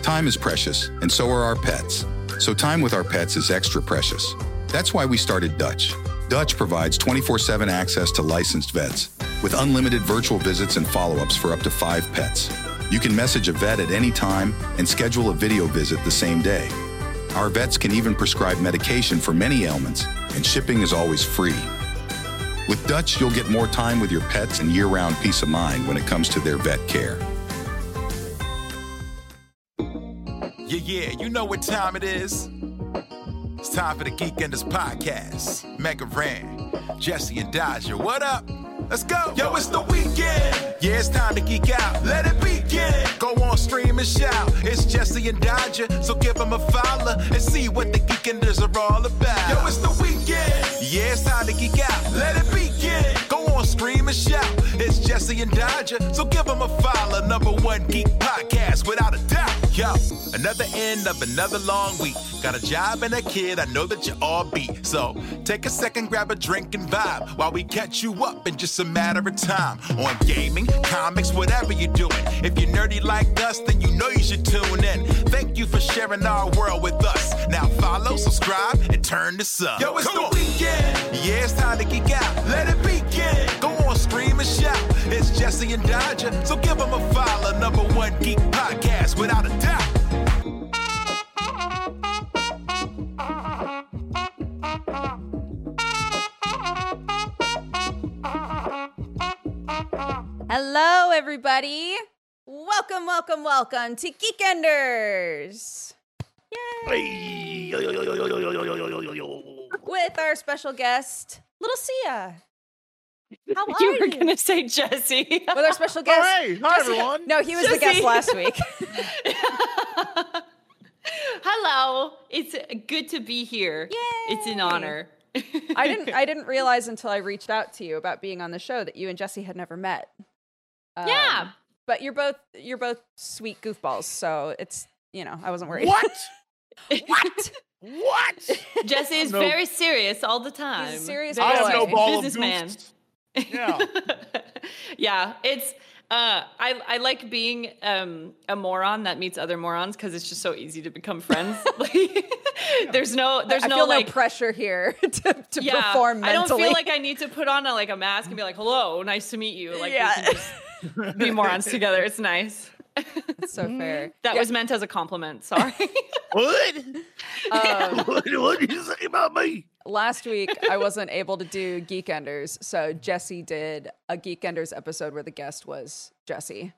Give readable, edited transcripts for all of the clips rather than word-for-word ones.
Time is precious, and so are our pets. So time with our pets is extra precious. That's why we started Dutch. Dutch provides 24/7 access to licensed vets with unlimited virtual visits and follow-ups for up to 5 pets. You can message a vet at any time and schedule a video visit the same day. Our vets can even prescribe medication for many ailments, and shipping is always free. With Dutch, you'll get more time with your pets and year-round peace of mind when it comes to their vet care. Yeah, you know what time it is. It's time for the Geekenders podcast. Mega Ran, Jesse and Dodger, what up? Let's go. Yo, it's the weekend. Yeah, it's time to geek out. Let it begin. Go on, stream and shout. It's Jesse and Dodger, so give them a follow and see what the Geekenders are all about. Yo, it's the weekend. Yeah, it's time to geek out. Let it begin. Go on, stream and shout. It's Jesse and Dodger, so give them a follow. #1 geek podcast, without a doubt. Yo, another end of another long week. Got a job and a kid, I know that you all beat. So take a second, grab a drink and vibe while we catch you up in just a matter of time. On gaming, comics, whatever you're doing. If you're nerdy like us, then you know you should tune in. Thank you for sharing our world with us. Now follow, subscribe, and turn this up. Yo, it's the weekend. Yeah, it's time to geek out. Let it begin. Go on, stream and shout. It's Jesse and Dodger, so give them a follow. #1 geek podcast, without a doubt. Hello, everybody. Welcome to Geekenders. Yay! With our special guest, Little Sia. How are you? You were going to say Jesse. With our special guest. Oh, hey. Hi, Jesse. everyone. No, he was the guest last week. Hello. It's good to be here. Yay. It's an honor. I didn't realize until I reached out to you about being on the show that you and Jesse had never met. Yeah. But you're both sweet goofballs, so it's, I wasn't worried. What? What? What? Jesse is very serious all the time. He's a serious I have no boy. ball Businessman. of goofs. Yeah. Yeah, it's I like being a moron that meets other morons because it's just so easy to become friends. There's no I feel no pressure here to perform mentally. I don't feel like I need to put on a mask and be like, "Hello, nice to meet you." Like, yeah. we can just be morons together. It's nice. It's so fair. That was meant as a compliment. Sorry. What? What did you say about me? Last week, I wasn't able to do Geekenders, so Jesse did a Geekenders episode where the guest was Jesse.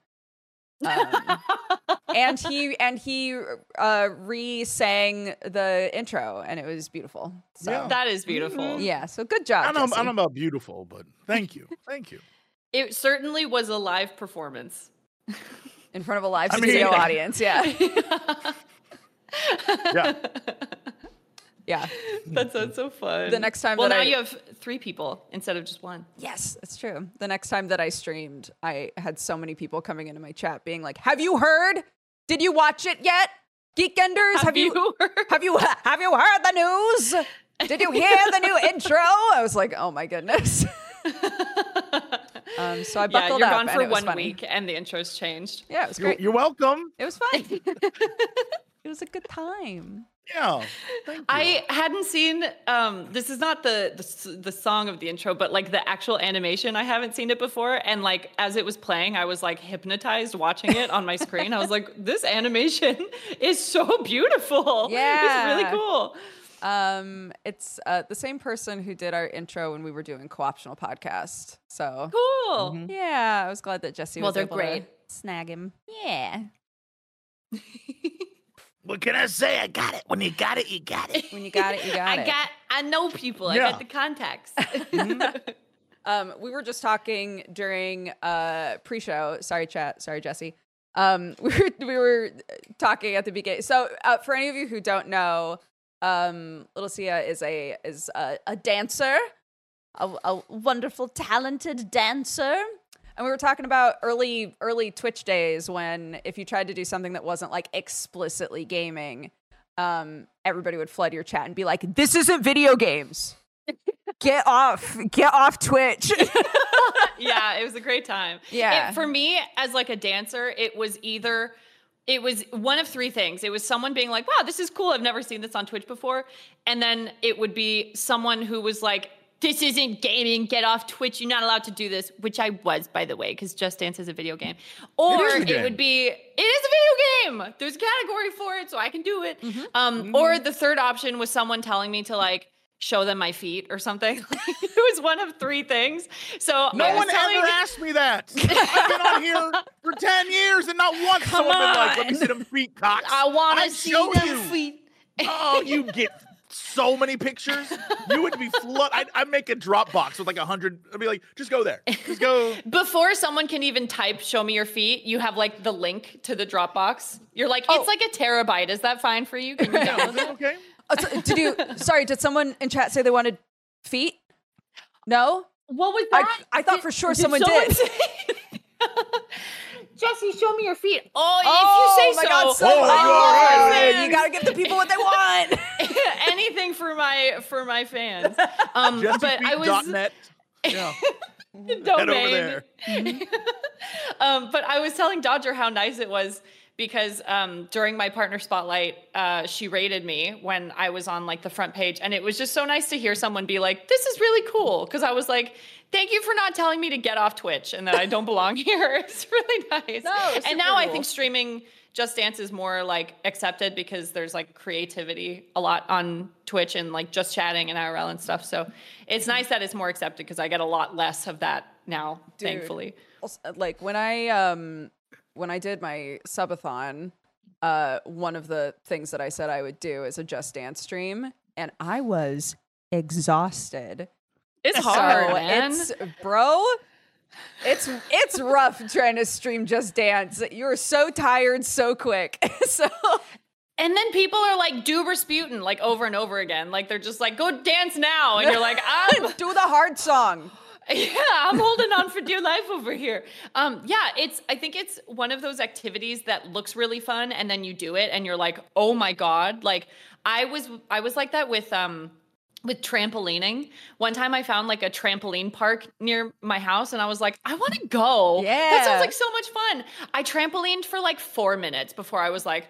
And he re-sang the intro, and it was beautiful. So Yeah. That is beautiful. yeah, so good job, I don't Jesse. know about beautiful, but thank you. Thank you. It certainly was a live performance. In front of a live I mean, studio yeah. audience, yeah. Yeah. Yeah. That sounds so fun. The next time well, that now I- you have 3 people instead of just 1. Yes, that's true. The next time that I streamed, I had so many people coming into my chat being like, "Have you heard? Did you watch it yet? Geekenders, have you heard? have you heard the news? Did you hear the new intro?" I was like, "Oh my goodness." So I buckled you're up, gone and for it was 1 funny. week and the intro's changed. Yeah, it was great. You're welcome. It was fun. It was a good time. Yeah. Thank you. I hadn't seen this is not the song of the intro, but the actual animation. I haven't seen it before, and as it was playing, I was hypnotized watching it on my screen. I was like, this animation is so beautiful. Yeah. It's really cool. It's the same person who did our intro when we were doing Co-optional Podcast. So Cool. yeah, I was glad that Jesse was they're able great. to snag him. Yeah. What can I say? I got it. When you got it, you got it. When you got it, you got it. I know people. Yeah. I got the contacts. We were just talking during pre-show. Sorry, chat. Sorry, Jesse. We were talking at the beginning. So for any of you who don't know, Little Sia is a dancer, a wonderful, talented dancer. And we were talking about early Twitch days when if you tried to do something that wasn't explicitly gaming, everybody would flood your chat and be like, "This isn't video games. Get off Twitch." Yeah, it was a great time. Yeah. For me, as a dancer, it was either it was one of three things. It was someone being like, wow, this is cool. I've never seen this on Twitch before. And then it would be someone who was like, this isn't gaming. Get off Twitch. You're not allowed to do this, which I was, by the way, because Just Dance is a video game. Or it would be, it is a video game. There's a category for it, so I can do it. Or the third option was someone telling me to like show them my feet or something. It was one of three things. So No one ever asked me that. I've been on here for 10 years and not once someone been like, let me see them feet, Cox. I want to see them feet. Oh, you'd get so many pictures. You would be I'd make a Dropbox with like 100. I'd be like, just go there. Just go. Before someone can even type, show me your feet, you have like the link to the Dropbox. You're like, it's like a terabyte. Is that fine for you? Can you download it? Okay. Did someone in chat say they wanted feet? No? What was that? I thought for sure someone did. Jesse, show me your feet. Oh, if you say my God, so. You gotta give the people what they want. Anything for my fans. But I was .net. Yeah. domain. Head over there. But I was telling Dodger how nice it was because during my partner spotlight, she rated me when I was on like the front page, and it was just so nice to hear someone be like, "This is really cool," because I was like, "Thank you for not telling me to get off Twitch and that I don't belong here." It's really nice. And now I think streaming Just Dance is more like accepted because there's like creativity a lot on Twitch and like just chatting and IRL and stuff. So it's nice that it's more accepted because I get a lot less of that now, thankfully. Like when I did my subathon, one of the things that I said I would do is a Just Dance stream, and I was exhausted. It's hard, man. It's rough trying to stream Just Dance. You're so tired so quick. And then people are like, do Rasputin, like over and over again. Like they're just like, go dance now. And you're like, do the hard song. Yeah, I'm holding on for dear life over here. I think it's one of those activities that looks really fun, and then you do it, and you're like, oh my God. Like I was like that with trampolining. One time I found like a trampoline park near my house, and I was like, I want to go. Yeah. That sounds like so much fun. I trampolined for like 4 minutes before I was like,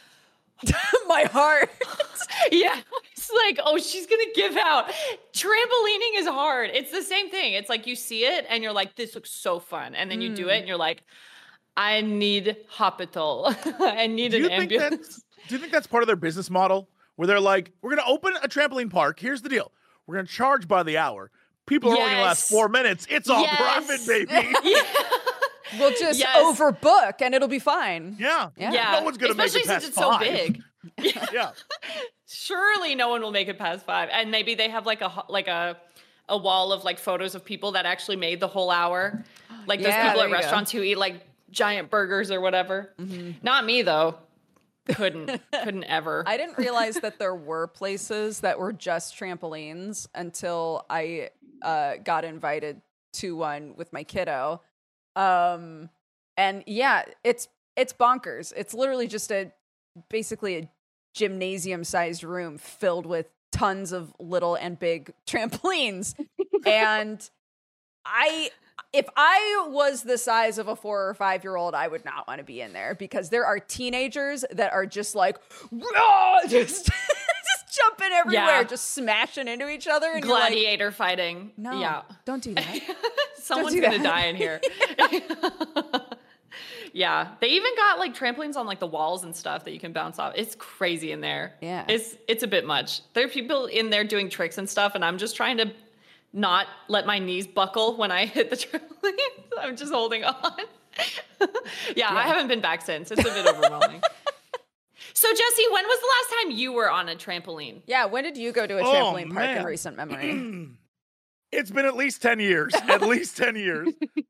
my heart. Yeah. It's like, oh, she's going to give out. Trampolining is hard. It's the same thing. It's like you see it and you're like, this looks so fun. And then you do it and you're like, I need hospital. I need an ambulance. Do you think that's part of their business model? Where they're like, we're going to open a trampoline park. Here's the deal. We're going to charge by the hour. People are only going to last 4 minutes. It's all profit, baby. We'll just overbook and it'll be fine. Yeah. No one's going to make it past 5. Especially since it's so big. Yeah. Surely no one will make it past 5. And maybe they have like a wall of like photos of people that actually made the whole hour. Like those people at restaurants who eat like giant burgers or whatever. Mm-hmm. Not me though. Couldn't ever. I didn't realize that there were places that were just trampolines until I got invited to one with my kiddo. And yeah, it's bonkers. It's literally just basically a gymnasium-sized room filled with tons of little and big trampolines. And if I was the size of a 4 or 5-year-old, I would not want to be in there because there are teenagers that are just like, just jumping everywhere, just smashing into each other. And gladiator fighting. No, don't do that. Someone's going to die in here. Yeah. They even got like trampolines on like the walls and stuff that you can bounce off. It's crazy in there. Yeah. It's a bit much. There are people in there doing tricks and stuff, and I'm just trying to not let my knees buckle when I hit the trampoline. I'm just holding on. I haven't been back since. It's a bit overwhelming. So, Jesse, when was the last time you were on a trampoline? Yeah, when did you go to a trampoline park in recent memory? It's been at least 10 years. At least 10 years.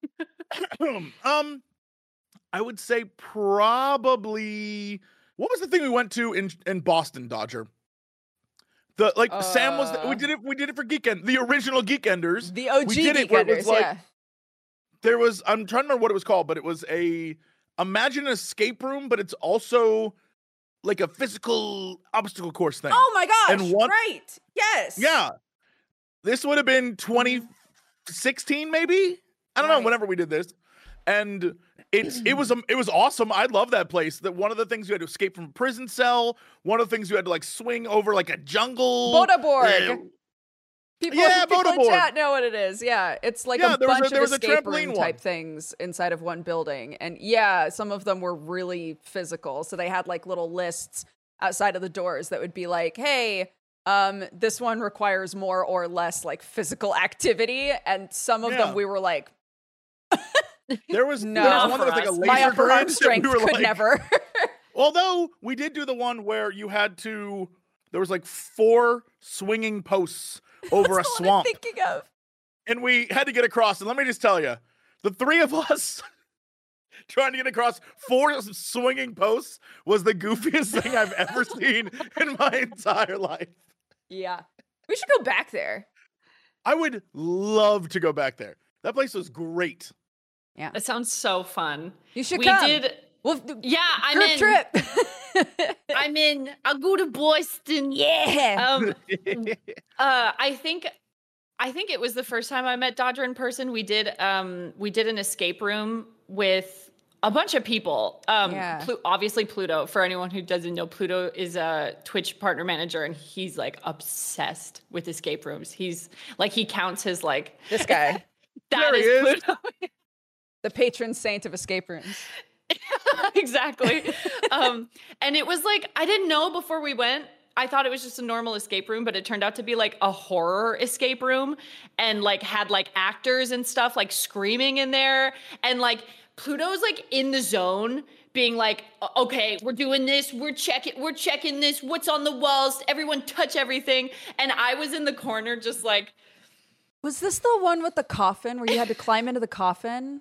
I would say probably, what was the thing we went to in Boston, Dodger? Sam was, we did it for Geekend, the original Geekenders. The OG Geekenders, yeah. There was, I'm trying to remember what it was called, but it was imagine an escape room, but it's also like a physical obstacle course thing. Oh my gosh, right. Yes. Yeah. This would have been 2016 maybe? I don't know, whenever we did this. And it was awesome. I love that place. That one of the things you had to escape from a prison cell. One of the things you had to like swing over like a jungle. Bodaborg. People in Bodaborg. chat know what it is. Yeah, it's like a bunch of escape room type things inside of one building. And yeah, some of them were really physical. So they had like little lists outside of the doors that would be like, hey, this one requires more or less like physical activity. And some of them we were like, there was one that was like a laser my upper arm grid strength we could like, never. Although we did do the one where you had to, there was like 4 swinging posts over a swamp. I'm thinking of. And we had to get across. And let me just tell you, the 3 of us trying to get across 4 swinging posts was the goofiest thing I've ever seen in my entire life. Yeah. We should go back there. I would love to go back there. That place was great. Yeah. That sounds so fun. You should come. I'm in. Trip. I'm in. I'll go to Boston. Yeah. I think it was the first time I met Dodger in person. We did an escape room with a bunch of people. Obviously Pluto. For anyone who doesn't know, Pluto is a Twitch partner manager, and he's like obsessed with escape rooms. He's like, he counts his like this guy. That is Pluto. The patron saint of escape rooms. Exactly. And it was like, I didn't know before we went. I thought it was just a normal escape room, but it turned out to be like a horror escape room, and like had like actors and stuff like screaming in there. And like Pluto's like in the zone being like, okay, we're doing this. We're checking this. What's on the walls? Everyone touch everything. And I was in the corner just like. Was this the one with the coffin where you had to climb into the coffin?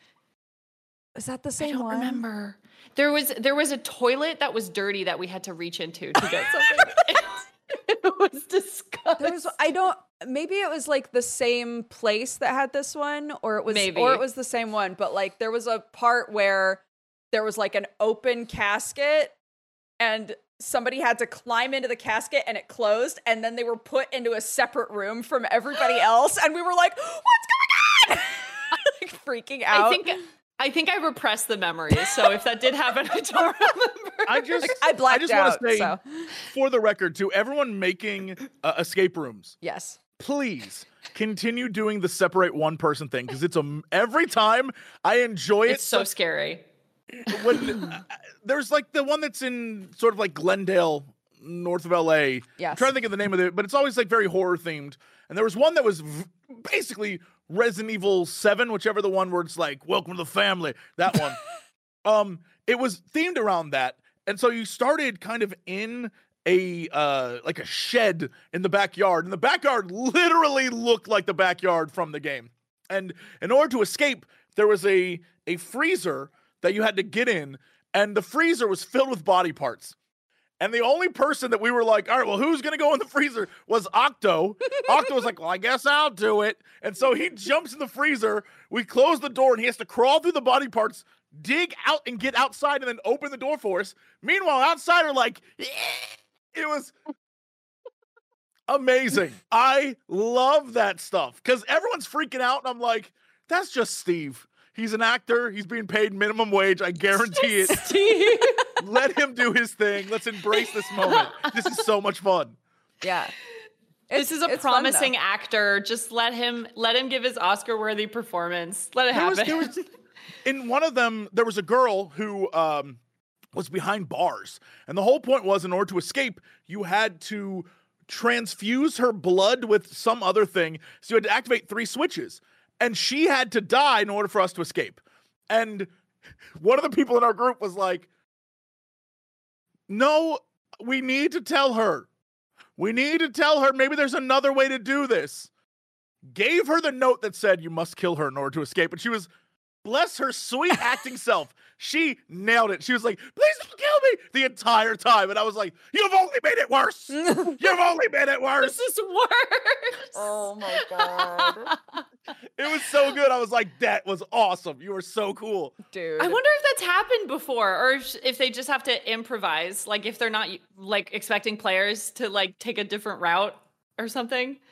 Is that the same one? I don't remember. There was a toilet that was dirty that we had to reach into to get something. It was disgusting. Maybe it was like the same place that had this one, or it was the same one, but like there was a part where there was like an open casket and somebody had to climb into the casket and it closed, and then they were put into a separate room from everybody else, and we were like, what's going on? Like freaking out. I think I repressed the memories. So if that did happen, I don't remember. I blacked out. Want to say, for the record, to everyone making escape rooms, yes, please continue doing the separate one person thing, because it's every time I enjoy it. It's so scary. When there's like the one that's in sort of like Glendale, north of LA. Yes. I'm trying to think of the name of it, but it's always like very horror themed. And there was one that was basically Resident Evil 7, whichever the one where it's like, welcome to the family, that one. It was themed around that. And so you started kind of in a like a shed in the backyard, and the backyard literally looked like the backyard from the game. And in order to escape, there was a freezer that you had to get in, and the freezer was filled with body parts. And the only person that we were like, all right, well, who's going to go in the freezer was Octo. Octo was like, well, I guess I'll do it. And so he jumps in the freezer. We close the door, and he has to crawl through the body parts, dig out and get outside, and then open the door for us. Meanwhile, outside are like, it was amazing. I love that stuff because everyone's freaking out, and I'm like, that's just Steve. He's an actor. He's being paid minimum wage. I guarantee it. Steve. Let him do his thing. Let's embrace this moment. This is so much fun. Yeah. This is a promising actor. Just let him give his Oscar-worthy performance. Let it happen. In one of them, there was a girl who was behind bars. And the whole point was, in order to escape, you had to transfuse her blood with some other thing. So you had to activate 3 switches. And she had to die in order for us to escape. And one of the people in our group was like, no, we need to tell her. We need to tell her maybe there's another way to do this. Gave her the note that said you must kill her in order to escape. And she was, bless her sweet acting self, she nailed it. She was like, please don't kill me the entire time. And I was like, you've only made it worse. You've only made it worse. This is worse. Oh my God. It was so good. I was like, that was awesome. You were so cool. Dude. I wonder if that's happened before, or if they just have to improvise, like if they're not like expecting players to like take a different route or something.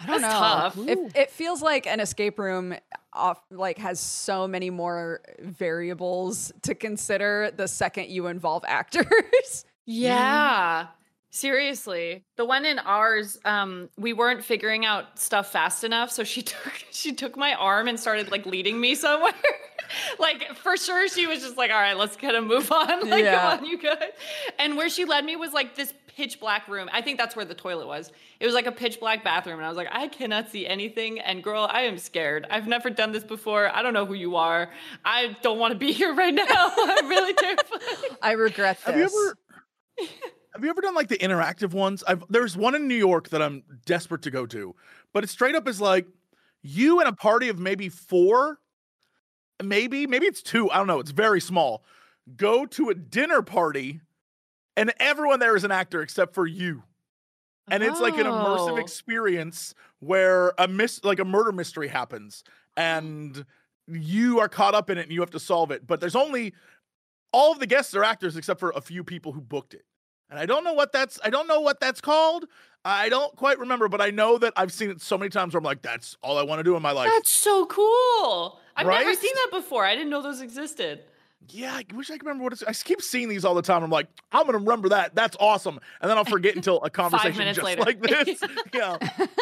I don't know. Tough. It feels like an escape room has so many more variables to consider the second you involve actors. Yeah. Seriously. The one in ours, we weren't figuring out stuff fast enough, so she took my arm and started like leading me somewhere. Like for sure she was just like, all right, let's kind of move on. Like, come on, you good. And where she led me was like this pitch black room. I think that's where the toilet was. It was like a pitch black bathroom. And I was like, I cannot see anything. And girl, I am scared. I've never done this before. I don't know who you are. I don't want to be here right now. I'm really terrified. I regret this. Have you ever done like the interactive ones? There's one in New York that I'm desperate to go to, but it straight up is like you and a party of maybe 4, maybe it's 2. I don't know. It's very small. Go to a dinner party and everyone there is an actor except for you. And it's like an immersive experience where a murder mystery happens and you are caught up in it and you have to solve it. But there's only all of the guests are actors except for a few people who booked it. And I don't know what that's called. I don't quite remember, but I know that I've seen it so many times where I'm like, that's all I want to do in my life. That's so cool. I've Right? never seen that before. I didn't know those existed. Yeah, I wish I could remember what it's. I keep seeing these all the time. I'm like, I'm gonna remember that. That's awesome. And then I'll forget until a conversation just later. like this. Yeah.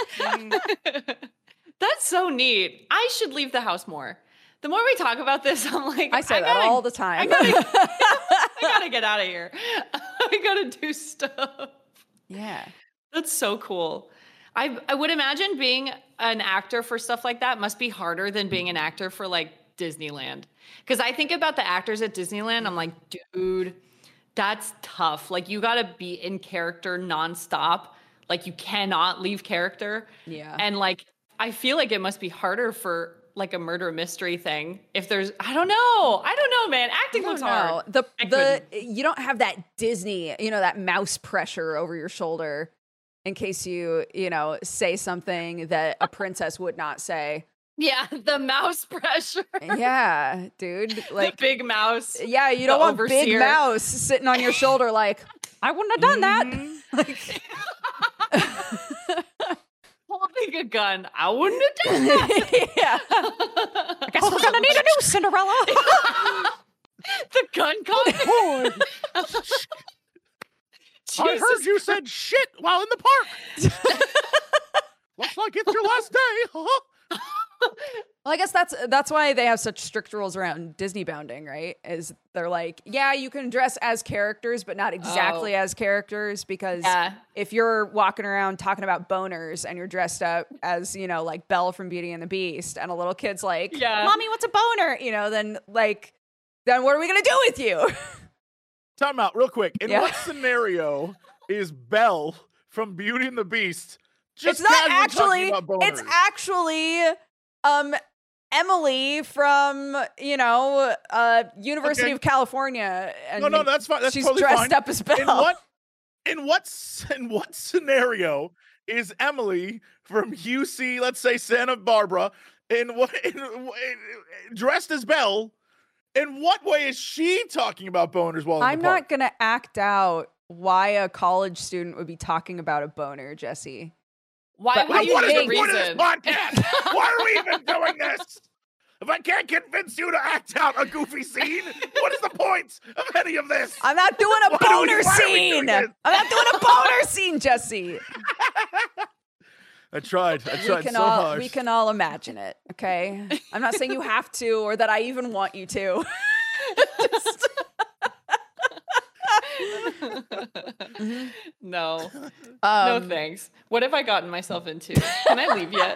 That's so neat. I should leave the house more. The more we talk about this, I'm like, I say that all the time. I gotta get out of here. I gotta do stuff. Yeah. That's so cool. I would imagine being an actor for stuff like that must be harder than being an actor for like Disneyland. Because I think about the actors at Disneyland, I'm like, dude, that's tough. Like you gotta be in character nonstop. Like you cannot leave character. Yeah. And like, I feel like it must be harder for like a murder mystery thing. If there's, I don't know, man. Acting looks hard. You don't have that Disney, that mouse pressure over your shoulder in case you say something that a princess would not say. Yeah, the mouse pressure. Yeah, dude. Like the big mouse. Yeah, you don't want overseer. Big Mouse sitting on your shoulder like, I wouldn't have done that. Like, holding a gun. I wouldn't have done that. Yeah. I guess we're gonna need a new Cinderella. The gun call. I heard you said shit while in the park. Looks like it's your last day. Well, I guess that's why they have such strict rules around Disney bounding, right? Is they're like, yeah, you can dress as characters, but not exactly as characters, because if you're walking around talking about boners and you're dressed up as, like Belle from Beauty and the Beast, and a little kid's like, Mommy, what's a boner? Then what are we gonna do with you? Time out real quick. In what scenario is Belle from Beauty and the Beast just it's not casually actually, talking about boners? it's actually Emily from, University of California. And no, that's fine. That's she's totally dressed fine. up as Belle. In what scenario is Emily from UC, let's say Santa Barbara, dressed as Belle? In what way is she talking about boners while in I'm the park? not going to act out why a college student would be talking about a boner, Jesse. Why would you what is think the point of this podcast? Why are we even doing this? If I can't convince you to act out a goofy scene, what is the point of any of this? I'm not doing a boner scene. I'm not doing a boner scene, Jesse. I tried so hard. We can all imagine it, okay? I'm not saying you have to or that I even want you to. No. No thanks. What have I gotten myself into? Can I leave yet?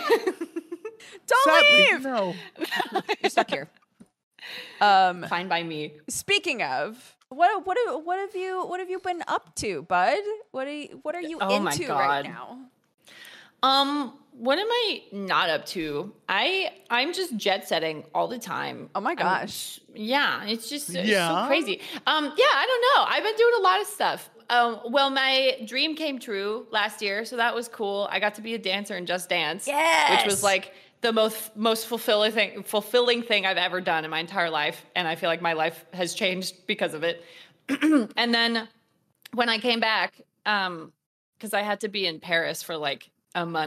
Don't leave. No. You're stuck here. Fine by me. Speaking of, what have you been up to, bud? What are you into right now? What am I not up to? I'm just jet setting all the time. Oh my gosh. It's just so crazy. I don't know. I've been doing a lot of stuff. Well, my dream came true last year, so that was cool. I got to be a dancer in Just Dance, which was like the most fulfilling thing I've ever done in my entire life, and I feel like my life has changed because of it. And then when I came back, because I had to be in Paris for like a month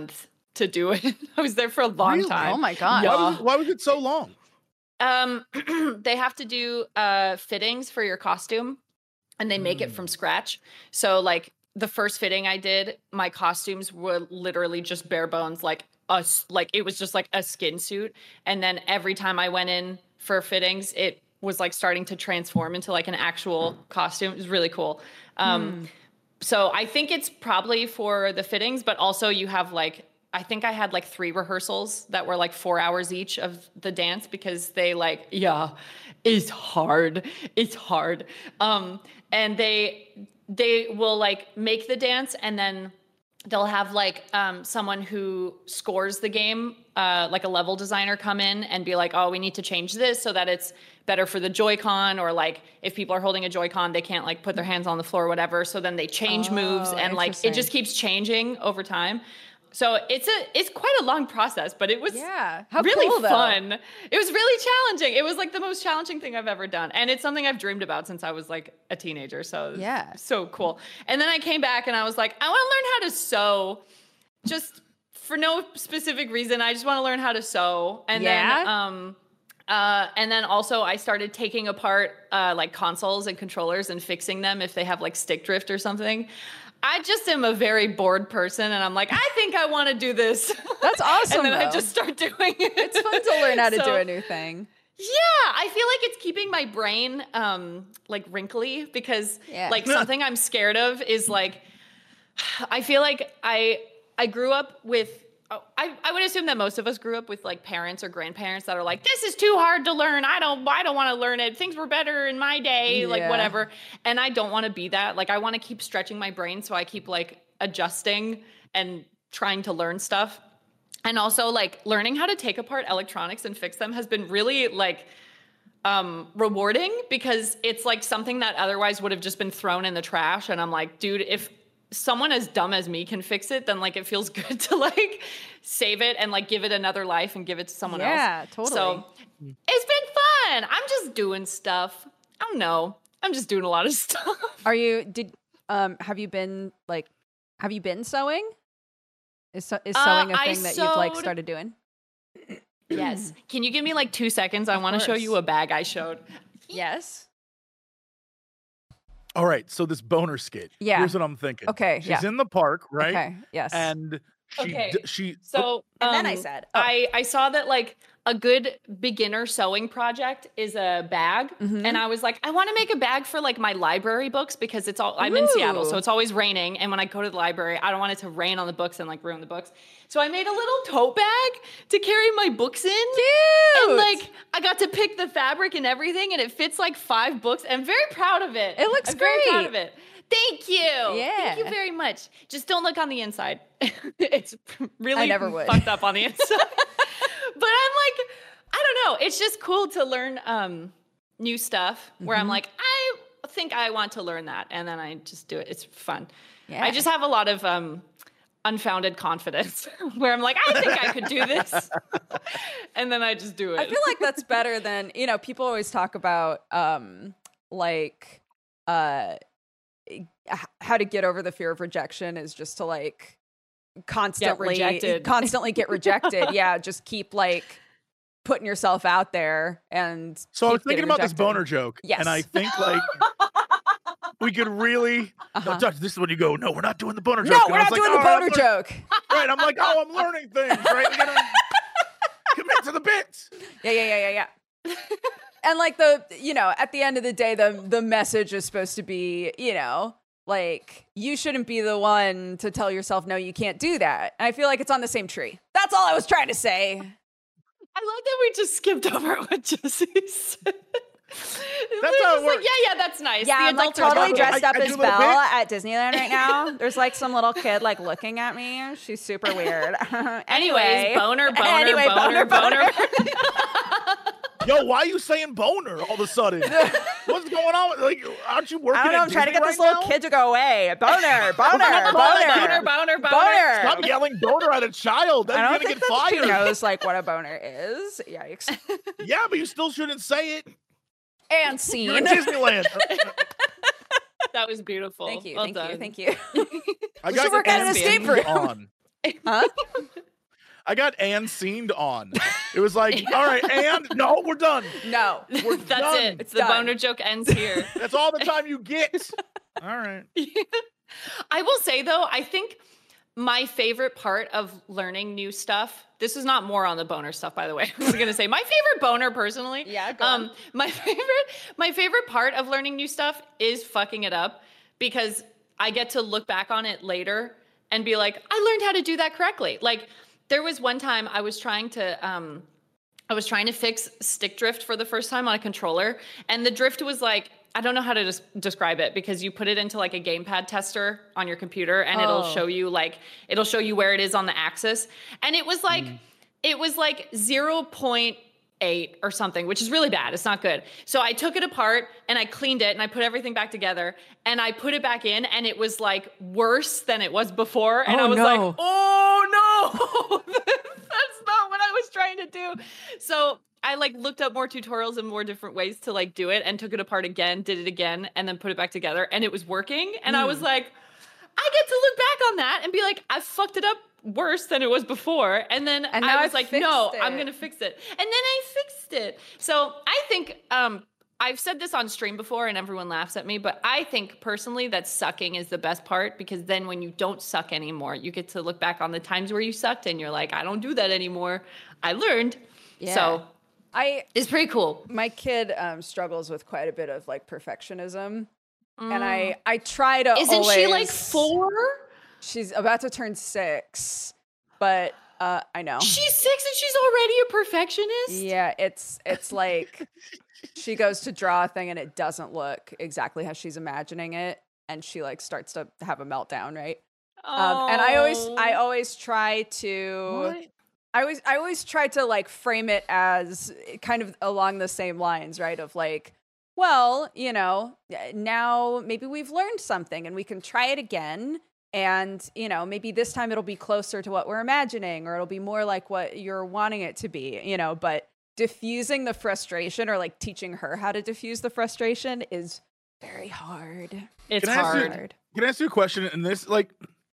to do it. I was there for a long Really? time. Oh my God. Yeah. Why was it so long? They have to do fittings for your costume, and they make it from scratch. So like the first fitting I did, my costumes were literally just bare bones, like it was just like a skin suit. And then every time I went in for fittings, it was like starting to transform into like an actual costume. It was really cool. So I think it's probably for the fittings, but also you have like, I think I had like 3 rehearsals that were like 4 hours each of the dance, because they like, it's hard. It's hard. And they will like make the dance, and then they'll have like someone who scores the game, like a level designer, come in and be like, oh, we need to change this so that it's better for the Joy-Con, or like if people are holding a Joy-Con, they can't like put their hands on the floor or whatever. So then they change moves, and like it just keeps changing over time. So it's quite a long process, but it was really cool, fun. It was really challenging. It was like the most challenging thing I've ever done. And it's something I've dreamed about since I was like a teenager. So so cool. And then I came back and I was like, I want to learn how to sew, just for no specific reason. I just want to learn how to sew. And then also I started taking apart like consoles and controllers and fixing them if they have like stick drift or something. I just am a very bored person, and I'm like, I think I want to do this. That's awesome. And then I just start doing it. It's fun to learn how to do a new thing. Yeah, I feel like it's keeping my brain like wrinkly, because like something I'm scared of is like, I feel like I grew up with, I would assume that most of us grew up with like parents or grandparents that are like, this is too hard to learn. I don't want to learn it. Things were better in my day, like whatever. And I don't want to be that. Like I want to keep stretching my brain. So I keep like adjusting and trying to learn stuff. And also like learning how to take apart electronics and fix them has been really like rewarding, because it's like something that otherwise would have just been thrown in the trash. And I'm like, dude, if someone as dumb as me can fix it, then like it feels good to like save it and like give it another life and give it to someone else. Yeah, totally. So it's been fun. I'm just doing stuff. I don't know. I'm just doing a lot of stuff. Have you been sewing? Is sewing a thing that you've like started doing? Yes. Can you give me like 2 seconds? I want to show you a bag I showed. Yes. All right, so this boner skit. Yeah. Here's what I'm thinking. Okay. She's in the park, right? Okay. Yes. And she. So and then I said, I saw that like a good beginner sewing project is a bag, and I was like, I want to make a bag for like my library books, because it's all I'm in Seattle, so it's always raining, and when I go to the library, I don't want it to rain on the books and like ruin the books. So I made a little tote bag to carry my books in. Cute. And like I got to pick the fabric and everything, and it fits like 5 books. I'm very proud of it. It looks I'm very proud great. of it. Thank you. Yeah. Thank you very much. Just don't look on the inside. It's really I never would. fucked up on the inside. But I'm like, I don't know. It's just cool to learn new stuff where I'm like, I think I want to learn that. And then I just do it. It's fun. Yeah. I just have a lot of unfounded confidence where I'm like, I think I could do this. And then I just do it. I feel like that's better than, people always talk about how to get over the fear of rejection is just to like constantly get rejected. Yeah, just keep like putting yourself out there. And so I was thinking about rejected. this boner joke. Yes. And I think like we could really no, Dutch, this is when you go, no, we're not doing the boner joke. No, And we're I was not like, doing the boner I'm joke. Right. I'm like, I'm learning things, right? We gotta commit to the bits. Yeah. And like at the end of the day, the message is supposed to be, like you shouldn't be the one to tell yourself, no, you can't do that. And I feel like it's on the same tree. That's all I was trying to say. I like that we just skipped over what Jesse said. That's how it works. Like, yeah, that's nice. Yeah, The I'm like adults are totally talking. dressed up I as do little Belle bits. at Disneyland right now. There's like some little kid like looking at me. She's super weird. Anyways, boner. Yo, why are you saying boner all of a sudden? What's going on? Like, aren't you working? I don't know. at I'm trying to Disney get this right little now? kid to go away. Boner. Stop yelling boner at a child. Then I you're don't gonna think get that she fired. knows like what a boner is. Yikes. Yeah, but you still shouldn't say it. And You're in scene. Disneyland. That was beautiful. Thank you. Well thank done. you. Thank you. I We should work your at an answer escape room. on. Huh? I got and scened on. It was like, all right, and no, we're done. No. We're That's done. it. It's the Done. boner joke ends here. That's all the time you get. All right. I will say though, I think my favorite part of learning new stuff, this is not more on the boner stuff, by the way. I was going to say my favorite boner personally. Yeah, go on. My favorite part of learning new stuff is fucking it up, because I get to look back on it later and be like, I learned how to do that correctly. Like there was one time I was trying to fix stick drift for the first time on a controller, and the drift was like, I don't know how to describe it, because you put it into like a gamepad tester on your computer and it'll show you where it is on the axis. And it was like 0.8 or something, which is really bad. It's not good. So I took it apart and I cleaned it and I put everything back together and I put it back in, and it was like worse than it was before. And I was like, oh no, that's not what I was trying to do. So I like looked up more tutorials and more different ways to like do it, and took it apart again, did it again, and then put it back together, and it was working. And I was like, I get to look back on that and be like, I fucked it up worse than it was before. And then I was like, no, I'm going to fix it. And then I fixed it. So I think, I've said this on stream before and everyone laughs at me, but I think personally that sucking is the best part, because then when you don't suck anymore, you get to look back on the times where you sucked and you're like, I don't do that anymore. I learned. Yeah. So it's pretty cool. My kid struggles with quite a bit of like perfectionism, and I try to. Isn't she like 4? She's about to turn 6, but I know she's 6 and she's already a perfectionist. Yeah, it's like she goes to draw a thing and it doesn't look exactly how she's imagining it, and she like starts to have a meltdown, right? And I always try to. What? I always try to like frame it as kind of along the same lines, right? Of like, well, you know, now maybe we've learned something and we can try it again. And, you know, maybe this time it'll be closer to what we're imagining, or it'll be more like what you're wanting it to be, you know, but diffusing the frustration, or like teaching her how to diffuse the frustration, is very hard. It's Can I hard. Can I ask you a question? And this, like,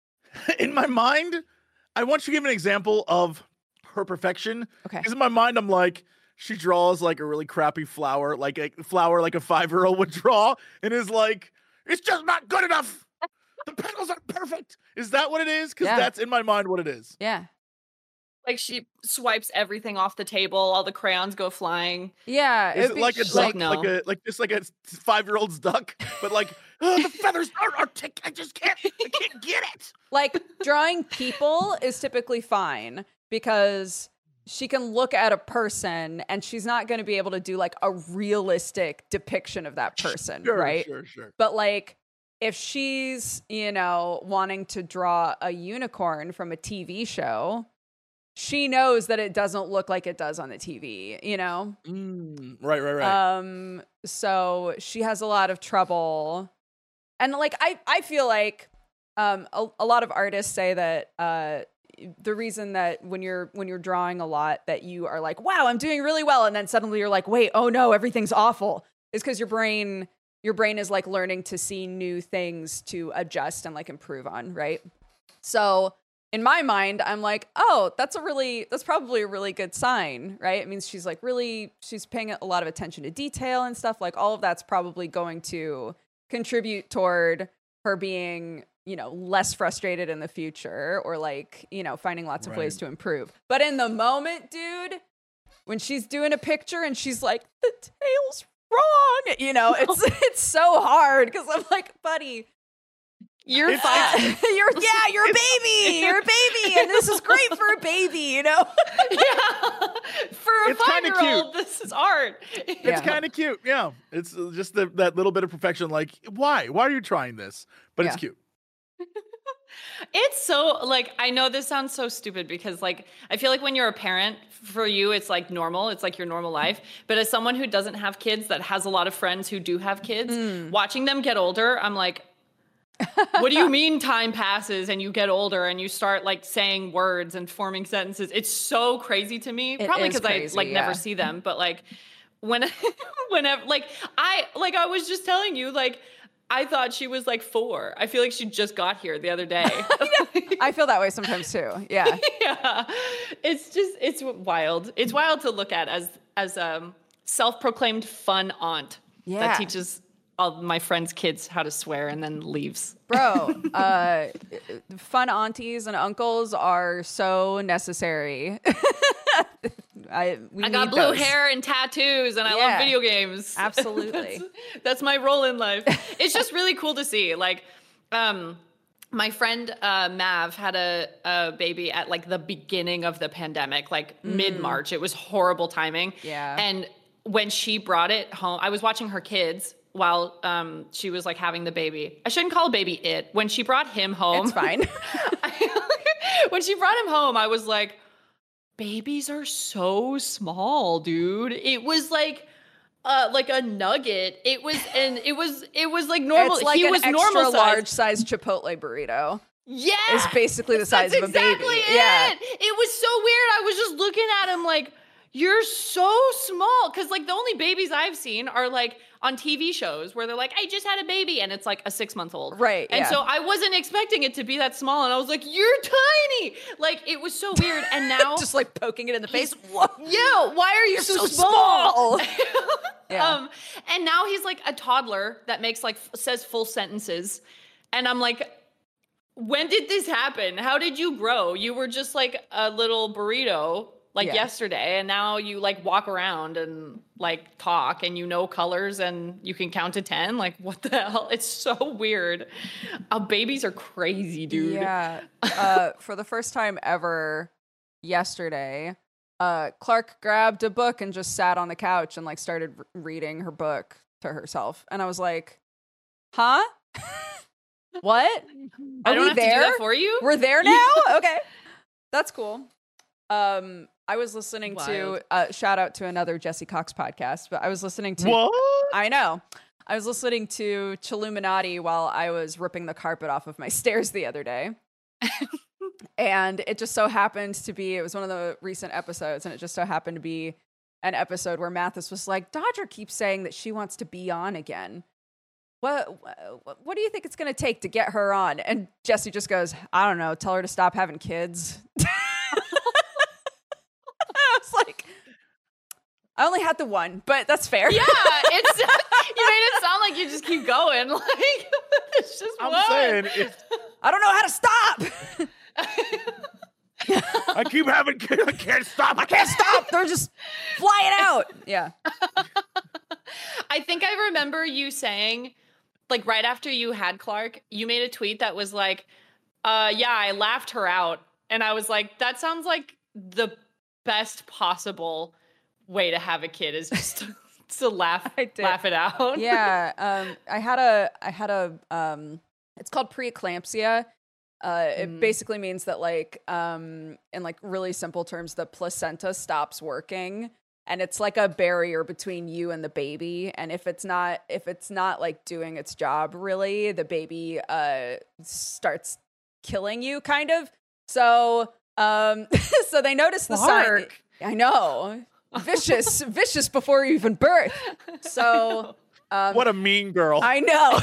in my mind, I want you to give an example of her perfection. Okay. Because in my mind, I'm like, she draws like a really crappy flower, like a flower like a 5-year-old would draw, and is like, it's just not good enough. The petals aren't perfect. Is that what it is? Because that's in my mind what it is. Yeah. Like she swipes everything off the table, all the crayons go flying. Yeah. Is it like a duck, like, no. like a 5-year-old's duck, but like the feathers are I just can't get it. Like drawing people is typically fine, because she can look at a person and she's not going to be able to do like a realistic depiction of that person, right? Sure. But like if she's, you know, wanting to draw a unicorn from a TV show, she knows that it doesn't look like it does on the TV, you know? Right. So she has a lot of trouble. And like I feel like a lot of artists say that the reason that when you're drawing a lot that you are like, wow, I'm doing really well, and then suddenly you're like, wait, oh no, everything's awful, is because your brain is like learning to see new things to adjust and like improve on, right? So in my mind, I'm like, oh, that's probably a really good sign, right? It means she's paying a lot of attention to detail and stuff. Like all of that's probably going to contribute toward her being, you know, less frustrated in the future, or like, you know, finding lots of ways to improve. But in the moment, dude, when she's doing a picture and she's like, the tail's wrong, you know, it's so hard, because I'm like, buddy, you're fine. You're a baby. You're a baby, and this is great for a baby, you know? Yeah. For a 5-year-old, this is art. It's kind of cute. Yeah. It's just that little bit of perfection. Like, why? Why are you trying this? But it's cute. It's so, like, I know this sounds so stupid, because like I feel like when you're a parent, for you it's like normal, it's like your normal life. But as someone who doesn't have kids, that has a lot of friends who do have kids, watching them get older, I'm like, what do you mean time passes and you get older and you start like saying words and forming sentences? It's so crazy to me. Probably because I like never see them, but like whenever like I was just telling you, like I thought she was like 4. I feel like she just got here the other day. I feel that way sometimes too. Yeah. Yeah. It's wild. It's wild to look at as self-proclaimed fun aunt Yeah. that teaches all my friends' kids how to swear and then leaves. Bro, fun aunties and uncles are so necessary. I got need blue those. hair and tattoos, and I Yeah. love video games. Absolutely. That's my role in life. It's just really cool to see. Like, my friend Mav had a baby at like the beginning of the pandemic, like mid-March. It was horrible timing. Yeah. And when she brought it home, I was watching her kids while she was like having the baby. I shouldn't call a baby it. When she brought him home. It's fine. When she brought him home, I was like, babies are so small, dude. It was like a nugget. It was like normal. It's like he an was extra normal size. large size Chipotle burrito. Yeah, It's basically the size that's of a baby. exactly it. Yeah. It was so weird. I was just looking at him like, you're so small. Because like the only babies I've seen are like on TV shows where they're like, I just had a baby, and it's like a 6-month-old. Right, And yeah. so I wasn't expecting it to be that small, and I was like, you're tiny. Like it was so weird. And now Just like poking it in the face. Whoa. yeah, why are you so, so small? small. Yeah. And now he's like a toddler that makes like says full sentences, and I'm like, when did this happen? How did you grow? You were just like a little burrito like Yeah. yesterday, and now you like walk around and like talk, and you know colors, and you can count to 10. Like what the hell? It's so weird. Babies are crazy, dude. Yeah. For the first time ever yesterday, Clark grabbed a book and just sat on the couch and like started reading her book to herself. And I was like, huh? What? I Are don't we have there? to do that for you. We're there now? Okay. That's cool. I was listening Wild. to shout out to another Jesse Cox podcast, but I was listening to What? I know. I was listening to Chilluminati while I was ripping the carpet off of my stairs the other day. And it just so happened to be, it was one of the recent episodes, and it just so happened to be an episode where Mathis was like, Dodger keeps saying that she wants to be on again. What do you think it's going to take to get her on? And Jesse just goes, I don't know, tell her to stop having kids. I was like, I only had the one, but that's fair. Yeah, it's you made it sound like you just keep going. Like it's just I'm one. saying if I don't know how to stop. I keep having kids, I can't stop. I can't stop. They're just flying out. Yeah. I think I remember you saying, like right after you had Clark, you made a tweet that was like, yeah, I laughed her out. And I was like, that sounds like the best possible way to have a kid is just to laugh I did. it out. Yeah. I had a it's called preeclampsia. It basically means that like in like really simple terms, the placenta stops working, and it's like a barrier between you and the baby. And if it's not like doing its job really, the baby starts killing you kind of. So so they noticed the sign. Clark. I know. Vicious before you even birth. So What a mean girl. I know.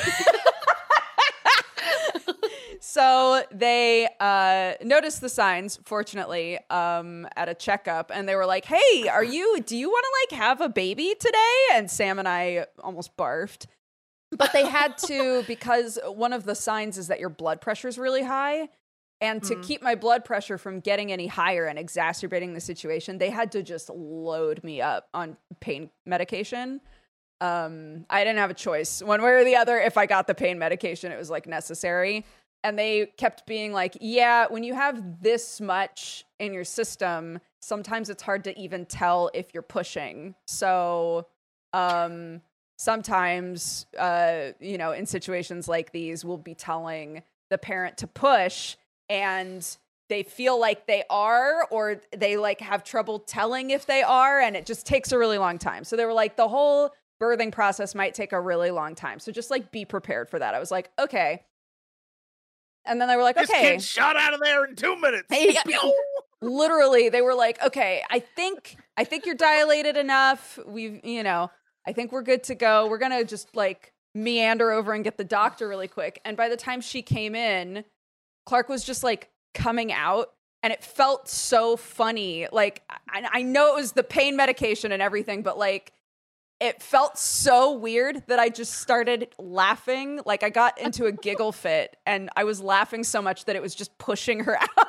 So they noticed the signs, fortunately, at a checkup, and they were like, hey, do you want to like have a baby today? And Sam and I almost barfed. But they had to, because one of the signs is that your blood pressure is really high. And to keep my blood pressure from getting any higher and exacerbating the situation, they had to just load me up on pain medication. I didn't have a choice. One way or the other, if I got the pain medication, it was like necessary. And they kept being like, yeah, when you have this much in your system, sometimes it's hard to even tell if you're pushing. So sometimes, in situations like these, we'll be telling the parent to push, and they feel like they are, or they like have trouble telling if they are, and it just takes a really long time. So they were like, the whole birthing process might take a really long time. So just like be prepared for that. I was like, okay. And then they were like, This okay. kid shot out of there in 2 minutes. Hey, literally, they were like, okay, I think you're dilated enough. I think we're good to go. We're going to just like meander over and get the doctor really quick. And by the time she came in, Clark was just like coming out, and it felt so funny. Like, I know it was the pain medication and everything, but like, it felt so weird that I just started laughing. Like, I got into a giggle fit, and I was laughing so much that it was just pushing her out.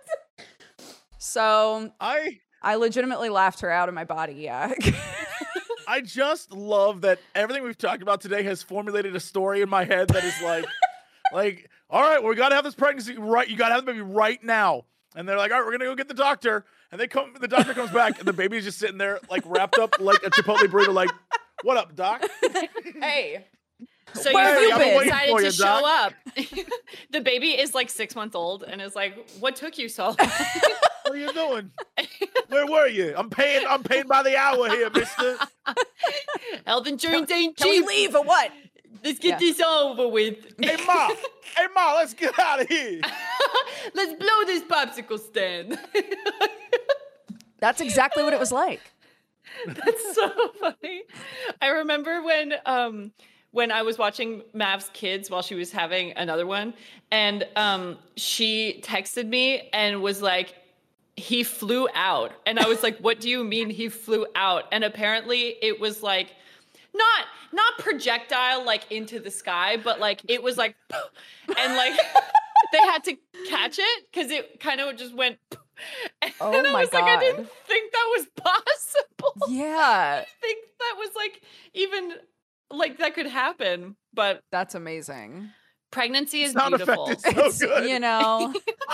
So I legitimately laughed her out of my body. Yeah. I just love that everything we've talked about today has formulated a story in my head that is like, all right, well, we got to have this pregnancy right. You got to have the baby right now. And they're like, all right, we're going to go get the doctor. And the doctor comes back, and the baby's just sitting there, like, wrapped up like a Chipotle burrito, like, what up, doc? Hey. So Where you have you been? decided For to you, show Doc. up. The baby is like 6 months old and is like, what took you so long? What are you doing? Where were you? I'm paying by the hour here, mister. Health insurance ain't Can we cheap. leave or what? Let's get this over with. Hey, Ma, let's get out of here. Let's blow this popsicle stand. That's exactly what it was like. That's so funny. I remember when I was watching Mav's kids while she was having another one, and she texted me and was like, he flew out. And I was like, what do you mean he flew out? And apparently it was like, not projectile like into the sky, but like it was like, and like they had to catch it because it kind of just went. And Oh I my was like, I didn't God. think that was possible. Yeah. I think that was like even like that could happen. But That's amazing. pregnancy is Sound beautiful. effect is so good. You know,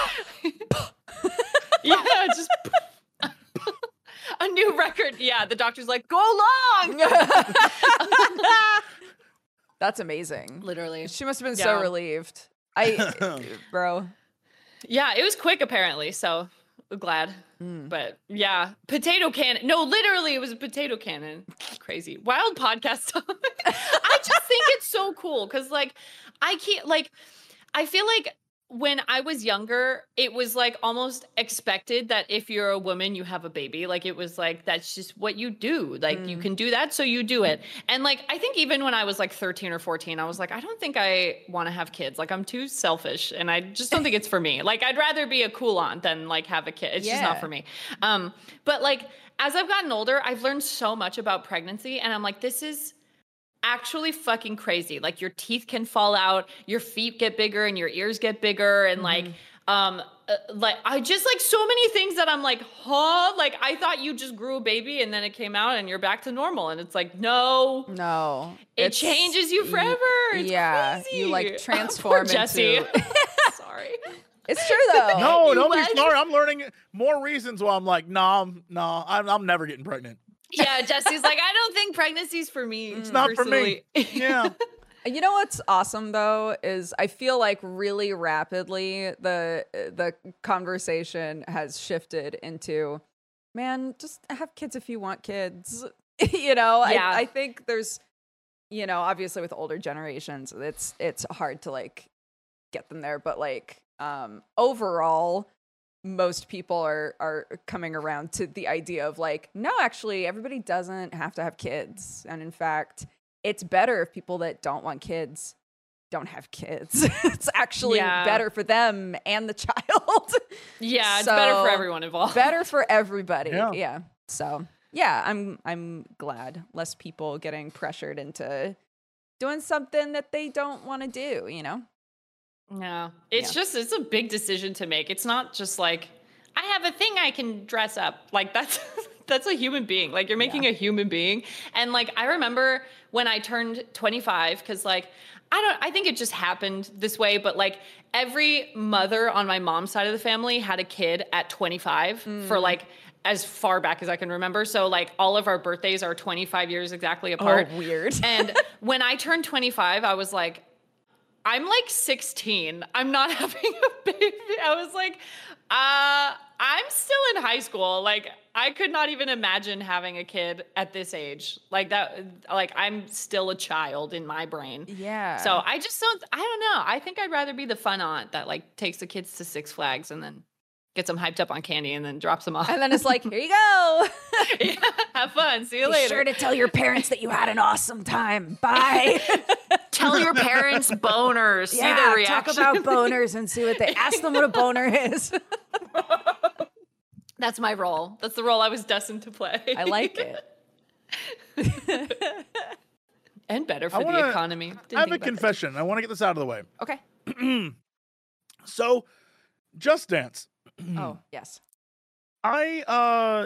Yeah, just a new record. Yeah, the doctor's like, go long. that's amazing. Literally. She must have been Yeah. so relieved. Bro. Yeah, it was quick apparently, so glad. But yeah, potato cannon. No, literally, it was a potato cannon. Crazy, wild podcast stuff. I just think it's so cool because, like, I can't like. I feel like when I was younger, it was like almost expected that if you're a woman, you have a baby. Like it was like that's just what you do. Like you can do that, so you do it. And like I think even when I was like 13 or 14, I was like, I don't think I want to have kids. Like I'm too selfish, and I just don't think it's for me. Like I'd rather be a cool aunt than like have a kid. It's just not for me. But like as I've gotten older, I've learned so much about pregnancy, and I'm like, this is actually fucking crazy. Like your teeth can fall out, your feet get bigger and your ears get bigger. And like I just like so many things that I'm like, huh? Like I thought you just grew a baby and then it came out and you're back to normal. And it's like, no, it It's- changes you forever. It's crazy. You like Poor transform Jesse. into. Sorry. It's true though. No, You don't be what? sorry. I'm learning more reasons why I'm like, I'm never getting pregnant. Yeah, Jesse's like, I don't think pregnancy's for me. It's not for me. Yeah. You know what's awesome though is I feel like really rapidly the conversation has shifted into, man, just have kids if you want kids. You know, Yeah. I think there's, you know, obviously with older generations, it's hard to like get them there, but like overall, most people are coming around to the idea of like, no, actually, everybody doesn't have to have kids. And in fact, it's better if people that don't want kids don't have kids. It's actually Yeah. better for them and the child. Yeah, it's better for So, everyone involved. Better for everybody. Yeah. Yeah. So yeah, I'm glad less people getting pressured into doing something that they don't want to do, you know? Yeah. It's a big decision to make. It's not just like, I have a thing I can dress up. Like that's a human being. Like you're making a human being. And like I remember when I turned 25, because like I think it just happened this way, but like every mother on my mom's side of the family had a kid at 25 for like as far back as I can remember. So like all of our birthdays are 25 years exactly apart. Oh, weird. And when I turned 25, I was like, I'm like 16. I'm not having a baby. I was like, I'm still in high school. Like, I could not even imagine having a kid at this age. Like that, like I'm still a child in my brain. Yeah. So I don't know. I think I'd rather be the fun aunt that like takes the kids to Six Flags and then gets them hyped up on candy and then drops them off. And then it's like, here you go. Yeah, have fun. See you Be later. sure to tell your parents that you had an awesome time. Bye. Tell your parents boners. See their reaction. Talk about boners and see what they ask them what a boner is. That's my role. That's the role I was destined to play. I like it. And better for the economy. I have a confession. I want to get this out of the way. Okay. So, Just Dance. Oh, yes. I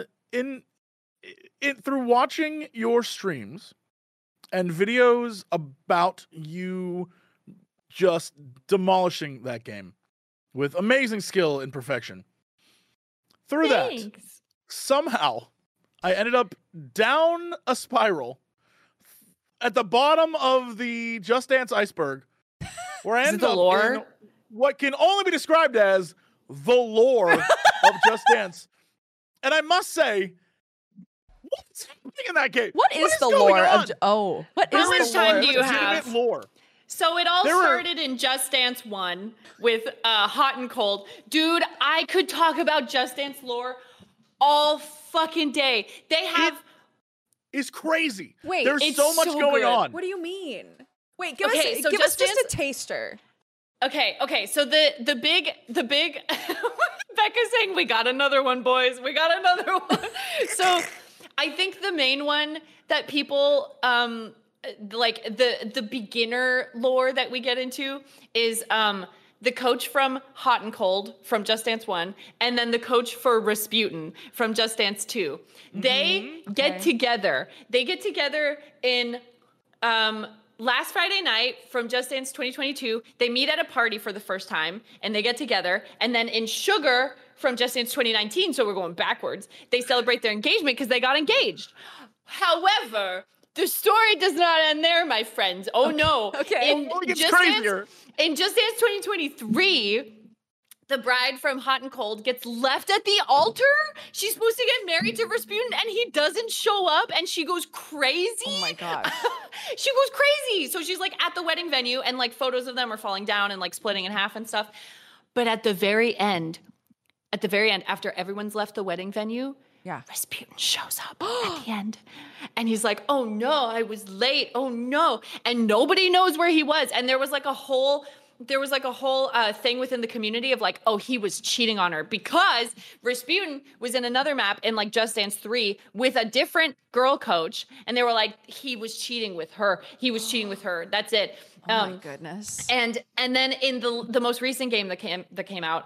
through watching your streams and videos about you just demolishing that game with amazing skill and perfection. Through that, somehow I ended up down a spiral at the bottom of the Just Dance iceberg, where I ended up in what can only be described as the lore of Just Dance. And I must say, what's happening in that game? What is the lore of? What is How much time do you have? Lore. So it all started in Just Dance 1 with Hot and Cold. Dude, I could talk about Just Dance lore all fucking day. They have... It's crazy. Wait, there's so much going on. What do you mean? Wait, give us just a taster. Okay. So the big Becca's saying, we got another one, boys. We got another one. So I think the main one that people like the beginner lore that we get into is the coach from Hot and Cold from Just Dance 1, and then the coach for Rasputin from Just Dance 2. They get together. They get together in last Friday night from Just Dance 2022. They meet at a party for the first time, and they get together. And then in Sugar from Just Dance 2019, so we're going backwards, they celebrate their engagement because they got engaged. However, the story does not end there, my friends. Oh, no. Okay. It gets crazier. In Just Dance 2023, the bride from Hot and Cold gets left at the altar. She's supposed to get married to Rasputin, and he doesn't show up, and she goes crazy. Oh, my God. She goes crazy. So she's, like, at the wedding venue, and, like, photos of them are falling down and, like, splitting in half and stuff. But at the very end, after everyone's left the wedding venue, Rasputin shows up at the end. And he's like, oh no, I was late. Oh no. And nobody knows where he was. And there was like a whole thing within the community of like, oh, he was cheating on her because Rasputin was in another map in like Just Dance 3 with a different girl coach. And they were like, he was cheating with her. He was cheating with her. That's it. Oh my goodness. And then in the most recent game that came out,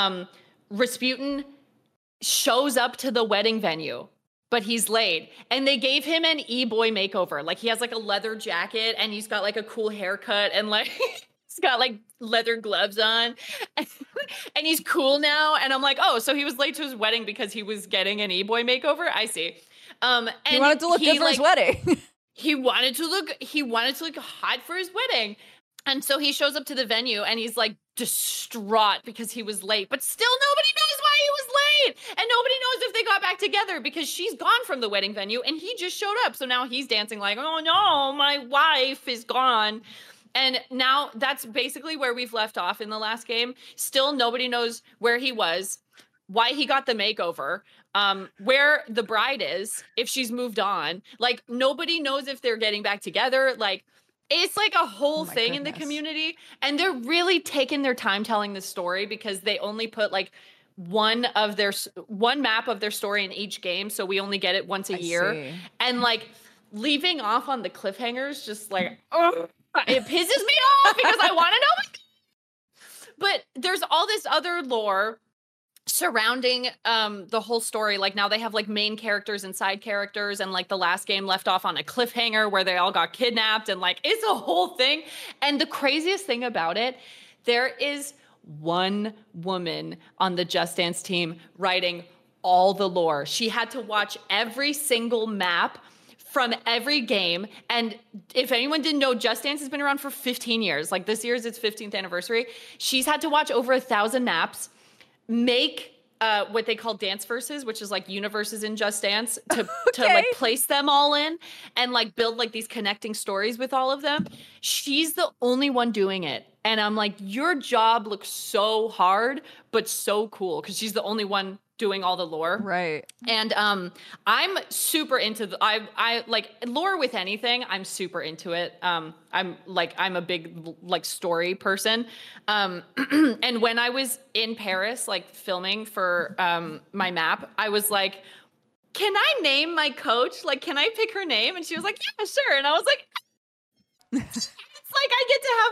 Rasputin shows up to the wedding venue, but he's late. And they gave him an e-boy makeover. Like he has like a leather jacket and he's got like a cool haircut and like he's got like leather gloves on and he's cool now. And I'm like, oh, so he was late to his wedding because he was getting an e-boy makeover? I see. And he wanted to look good for his wedding. He wanted to look hot for his wedding. And so he shows up to the venue and he's like distraught because he was late, but still nobody knows why he was late. And nobody knows if they got back together because she's gone from the wedding venue and he just showed up. So now he's dancing like, oh no, my wife is gone. And now that's basically where we've left off in the last game. Still nobody knows where he was, why he got the makeover, where the bride is, if she's moved on. Like nobody knows if they're getting back together. Like, it's like a whole thing in the community, and they're really taking their time telling this story because they only put like one map of their story in each game, so we only get it once a year. And like leaving off on the cliffhangers, just like it pisses me off because I want to know. But there's all this other lore surrounding the whole story. Like now they have like main characters and side characters, and like the last game left off on a cliffhanger where they all got kidnapped, and like it's a whole thing. And the craziest thing about it, there is one woman on the Just Dance team writing all the lore. She had to watch every single map from every game. And if anyone didn't know, Just Dance has been around for 15 years. Like this year is its 15th anniversary. She's had to watch over 1,000 maps, make what they call dance verses, which is like universes in Just Dance to like place them all in and like build like these connecting stories with all of them. She's the only one doing it. And I'm like, your job looks so hard, but so cool because she's the only one doing all the lore. Right. And I'm super into I like lore with anything. I'm super into it. I'm a big like story person. And when I was in Paris, like filming for my map, I was like, can I name my coach? Like, can I pick her name? And she was like, yeah, sure. And I was like, it's like I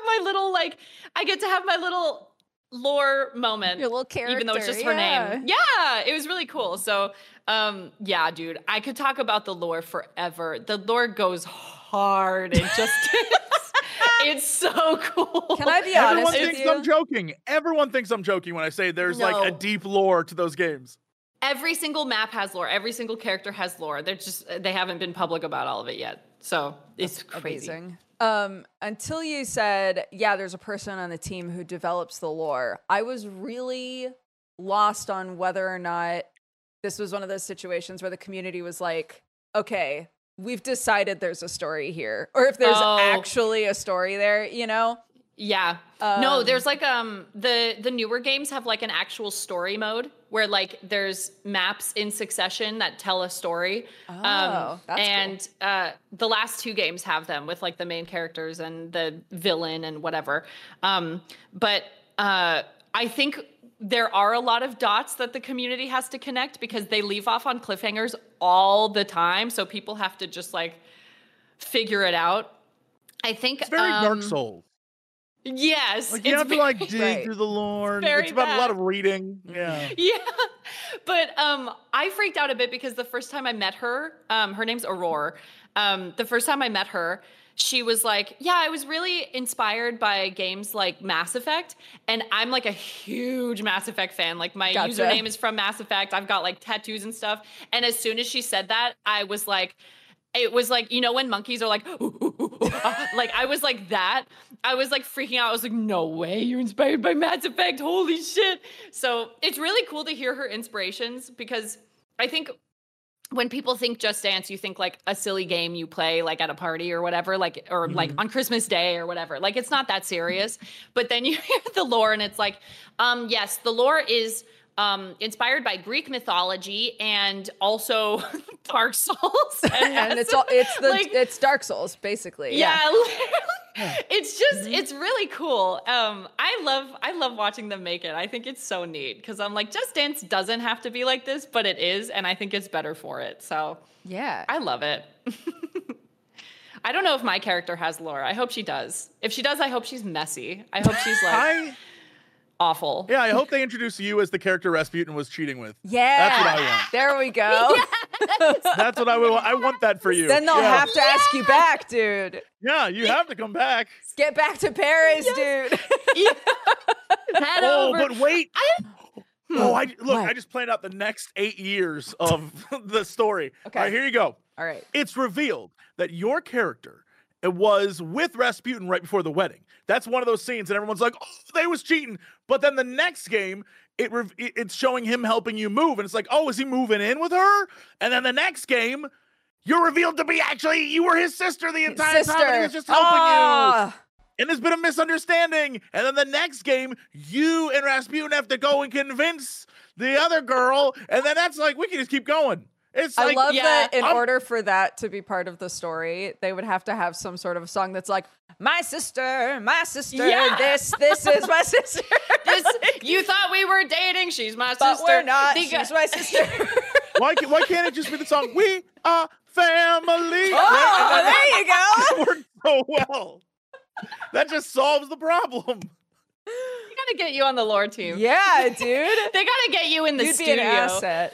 get to have my little lore moment. Your little character. Even though it's just her name. Yeah, it was really cool. So, yeah, dude, I could talk about the lore forever. The lore goes hard. It just it's so cool. Can I be Everyone honest with thinks you? I'm joking. Everyone thinks I'm joking when I say there's like a No. deep lore to those games. Every single map has lore. Every single character has lore. They haven't been public about all of it yet. So it's crazy. Amazing. Until you said, yeah, there's a person on the team who develops the lore, I was really lost on whether or not this was one of those situations where the community was like, okay, we've decided there's a story here, or if there's actually a story there, you know? Yeah. No, there's like the newer games have like an actual story mode where like there's maps in succession that tell a story. That's and the last 2 games have them with like the main characters and the villain and whatever. But I think there are a lot of dots that the community has to connect because they leave off on cliffhangers all the time, so people have to just like figure it out. I think It's very Dark Souls. Yes. Like you have to like dig Right. through the lore. Very It's about a lot bad. of reading. Yeah. Yeah. But I freaked out a bit because the first time I met her, her name's Aurora. The first time I met her, she was like, yeah, I was really inspired by games like Mass Effect. And I'm like a huge Mass Effect fan. Like my Gotcha. username is from Mass Effect. I've got like tattoos and stuff. And as soon as she said that, I was like, it was like, you know, when monkeys are like, like I was like that. I was like freaking out. I was like, no way, you're inspired by Mass Effect. Holy shit. So it's really cool to hear her inspirations because I think when people think Just Dance, you think like a silly game you play like at a party or whatever, like, or like on Christmas Day or whatever. Like it's not that serious. But then you hear the lore and it's like, yes, the lore is inspired by Greek mythology and also Dark Souls. And it's Dark Souls, basically. Yeah, literally. It's just it's really cool. I love watching them make it. I think it's so neat because I'm like, Just Dance doesn't have to be like this, but it is, and I think it's better for it. So Yeah. I love it. I don't know if my character has lore. I hope she does. If she does, I hope she's messy. I hope she's like awful. Yeah, I hope they introduce you as the character Rasputin was cheating with. Yeah. That's what I want. There we go. That's what I will. I want that for you. Then they'll Yeah. have to ask you back, dude. Yeah, you have to come back. Get back to Paris, dude. Head Oh, over. but wait. I What? just planned out the next 8 years of the story. Okay. All right, here you go. All right. It's revealed that your character was with Rasputin right before the wedding. That's one of those scenes, and everyone's like, "Oh, they was cheating." But then the next game, it's showing him helping you move, and it's like, "Oh, is he moving in with her?" And then the next game, you're revealed to be actually you were his sister the entire time, and he was just helping you. And there's been a misunderstanding. And then the next game, you and Rasputin have to go and convince the other girl. And then that's like, we can just keep going. It's I like, love yeah, that in I'm- order for that to be part of the story, they would have to have some sort of song that's like, my sister, Yeah. this is my sister. You thought we were dating. She's my But sister. we're not. The- She's my sister. why can't it just be the song, We Are Family? Oh, there you go. It worked so well. That just solves the problem. They gotta get you on the lore team. Yeah, dude. They gotta get you in the You'd studio. be an asset.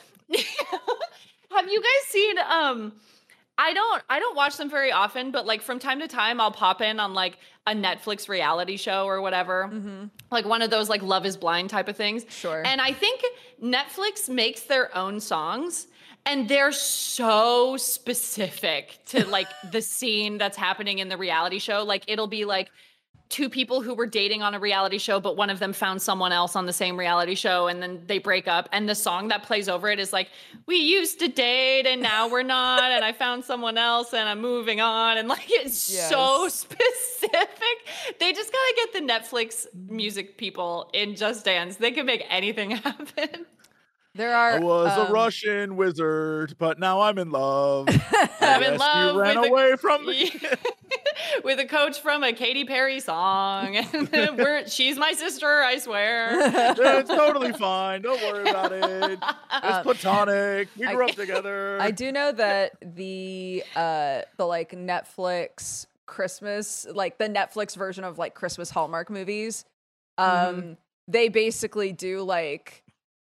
Have you guys seen I don't watch them very often, but like from time to time I'll pop in on like a Netflix reality show or whatever. Like one of those like Love is Blind type of things. Sure. And I think Netflix makes their own songs and they're so specific to like the scene that's happening in the reality show. Like it'll be like 2 people who were dating on a reality show, but one of them found someone else on the same reality show and then they break up. And the song that plays over it is like, we used to date and now we're not. And I found someone else and I'm moving on. And like, it's so Yes. specific. They just gotta get the Netflix music people in Just Dance. They can make anything happen. There are. I was a Russian wizard, but now I'm in love. I'm in love You ran with away from me. with a coach from a Katy Perry song. She's my sister, I swear. It's totally fine. Don't worry about it. It's platonic. We grew up together. I do know that the like Netflix Christmas, like the Netflix version of like Christmas Hallmark movies, they basically do like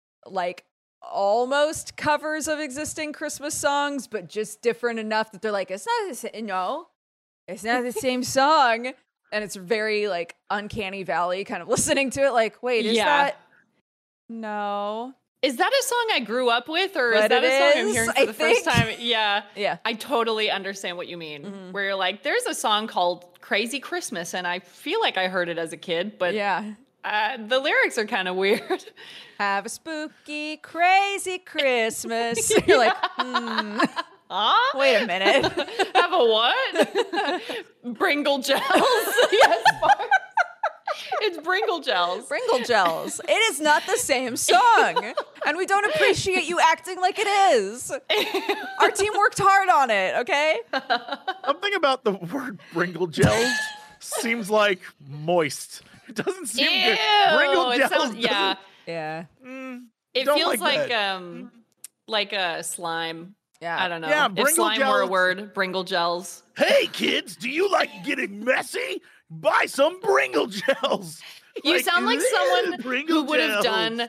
almost covers of existing Christmas songs, but just different enough that they're like, it's not the same, no, it's not the same song. And it's very like uncanny valley kind of listening to it. Like, wait, is that? No. Is that a song I grew up with, or But is that it a song I'm is, hearing I for the first think. time? Yeah. Yeah. I totally understand what you mean. Where you're like, there's a song called Crazy Christmas, and I feel like I heard it as a kid, but Yeah. the lyrics are kind of weird. Have a spooky, crazy Christmas. You're like, Huh? wait a minute. Have a what? Bringle gels. Yes, Mark. It's Bringle gels. Bringle gels. It is not the same song. And we don't appreciate you acting like it is. Our team worked hard on it, okay? Something about the word Bringle gels seems like moist. It doesn't seem good. Bringle It gels. sounds, yeah. Yeah. It Don't feels like like a slime. Yeah. I don't know. Yeah, if Bringle slime were a gels. word, Bringle gels. Hey kids, do you like getting messy? Buy some Bringle gels. You sound like someone Bringle who would have gels. done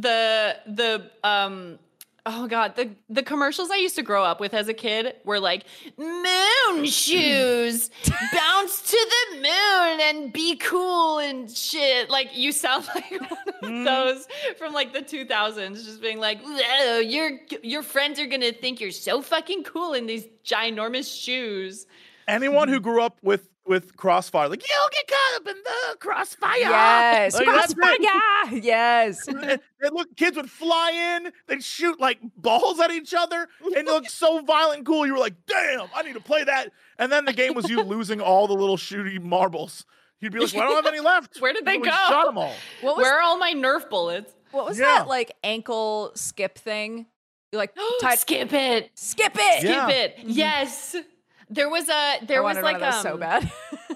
the commercials I used to grow up with as a kid were like, moon shoes, bounce to the moon and be cool and shit. Like, you sound like one of those from like the 2000s, just being like, "Whoa, your friends are gonna think you're so fucking cool in these ginormous shoes." Anyone who grew up with Crossfire, like, you'll get caught up in the crossfire. Yes. Like, that's Crossfire. it. Yes. And look, kids would fly in, they'd shoot like balls at each other, and it looked so violent and cool. You were like, damn, I need to play that. And then the game was you losing all the little shooty marbles. You'd be like, well, I don't have any left. Where did they We go? shot them all. What was, Where are all my Nerf bullets? what was Yeah. that like ankle skip thing? You like tied, Skip it. skip it. Yeah. Skip it. Yes. There was I wanted one of those so bad.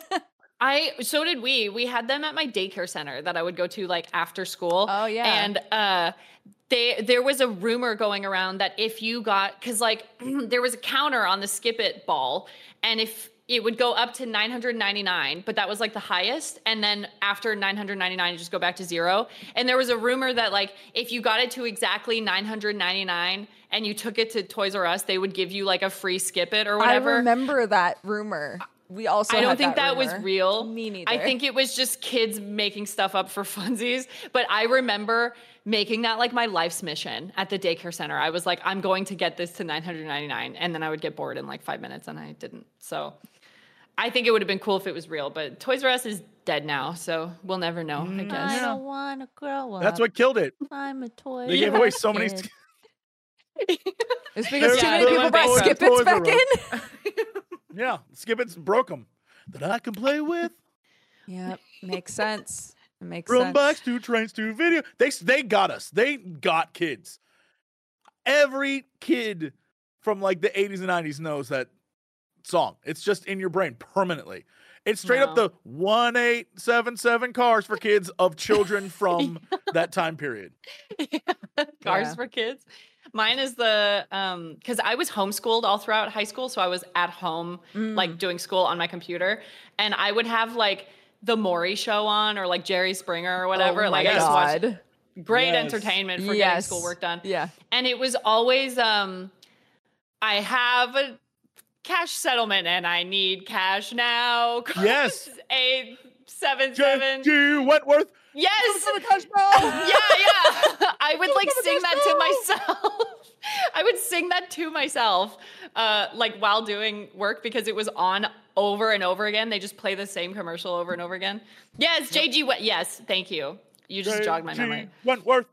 so did we. We had them at my daycare center that I would go to like after school. Oh, yeah. And there was a rumor going around that if you got, cause like there was a counter on the Skip It ball, and if it would go up to 999, but that was like the highest. And then after 999, you just go back to zero. And there was a rumor that like, if you got it to exactly 999 and you took it to Toys R Us, they would give you like a free Skip It or I whatever. remember that rumor. We also I don't had think that was rumor. real. Me neither. I think it was just kids making stuff up for funsies. But I remember making that like my life's mission at the daycare center. I was like, I'm going to get this to 999. And then I would get bored in like 5 minutes, and I didn't. So I think it would have been cool if it was real. But Toys R Us is dead now, so we'll never know, I guess. I don't want to grow up. That's what killed it. I'm a toy. They gave away so many. kid. It's because too Yeah, many they people went brought bankrupt. Skip Its Toys R back Us. in. Yeah, Skip It's broke them. That I can play with. Yep, makes sense. It makes From sense. bikes to trains to video. They got us. They got kids. Every kid from like the 80s and 90s knows that song. It's just in your brain permanently. It's straight up the 1877 cars for kids of children from that time period. Cars Yeah. for kids. Mine is the because I was homeschooled all throughout high school, so I was at home like doing school on my computer, and I would have like the Maury Show on or like Jerry Springer or whatever. Oh my like I just watched God. great Yes. entertainment for getting Yes. schoolwork done. Yeah. And it was always I have cash settlement and I need cash now. Yes. 877. J.G. Wentworth. Yes. Yeah. Yeah. I would like sing that to myself. I would sing that to myself, like while doing work because it was on over and over again. They just play the same commercial over and over again. Yes, JG. Yes, thank you. You just jogged my memory. Wentworth.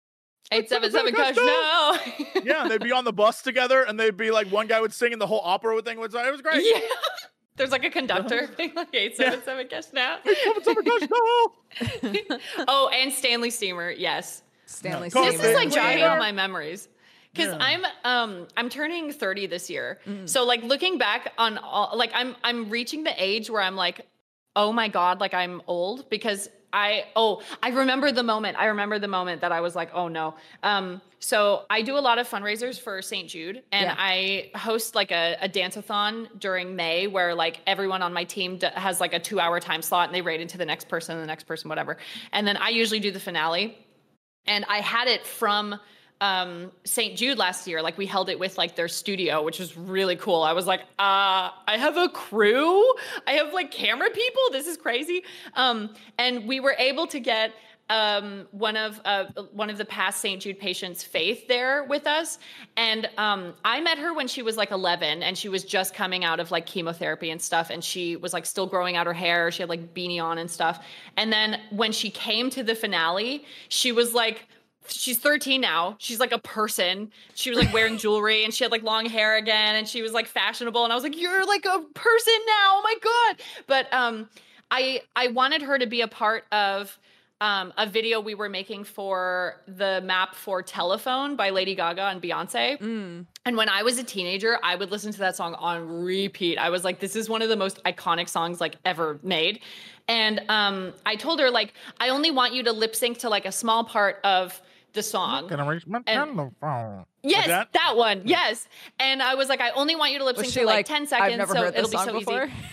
877 cash now. Yeah, they'd be on the bus together, and they'd be like, one guy would sing, and the whole opera thing would. It was great. Yeah. There's like a conductor being like 877 cash now. 877 cash now. Oh, and Stanley Steamer. Yes. Stanley. Coffee. This is like Wait, jogging all my memories. Because Yeah. I'm turning 30 this year. So like looking back on all, like I'm reaching the age where I'm like, oh my God, like I'm old, because I remember the moment. I remember the moment that I was like, oh no. So I do a lot of fundraisers for St. Jude, and I host like a dance-a-thon during May where like everyone on my team has like a 2-hour time slot, and they rate into the next person, whatever. And then I usually do the finale, and I had it from St. Jude last year. Like we held it with like their studio, which was really cool. I was like, I have a crew. I have like camera people. This is crazy. And we were able to get one of the past St. Jude patients, Faith, there with us. And I met her when she was like 11, and she was just coming out of like chemotherapy and stuff. And she was like still growing out her hair. She had like beanie on and stuff. And then when she came to the finale, she was like, she's 13 now. She's like a person. She was like wearing jewelry, and she had like long hair again, and she was like fashionable. And I was like, you're like a person now. Oh my God. But I wanted her to be a part of a video we were making for the map for Telephone by Lady Gaga and Beyonce. And when I was a teenager, I would listen to that song on repeat. I was like, this is one of the most iconic songs like ever made. And I told her, like, I only want you to lip sync to like a small part of the song. Gonna reach my telephone. Yes, Like that one. Yes. And I was like, I only want you to lip sync to like 10 seconds. I've never so heard it'll this be song so before. easy.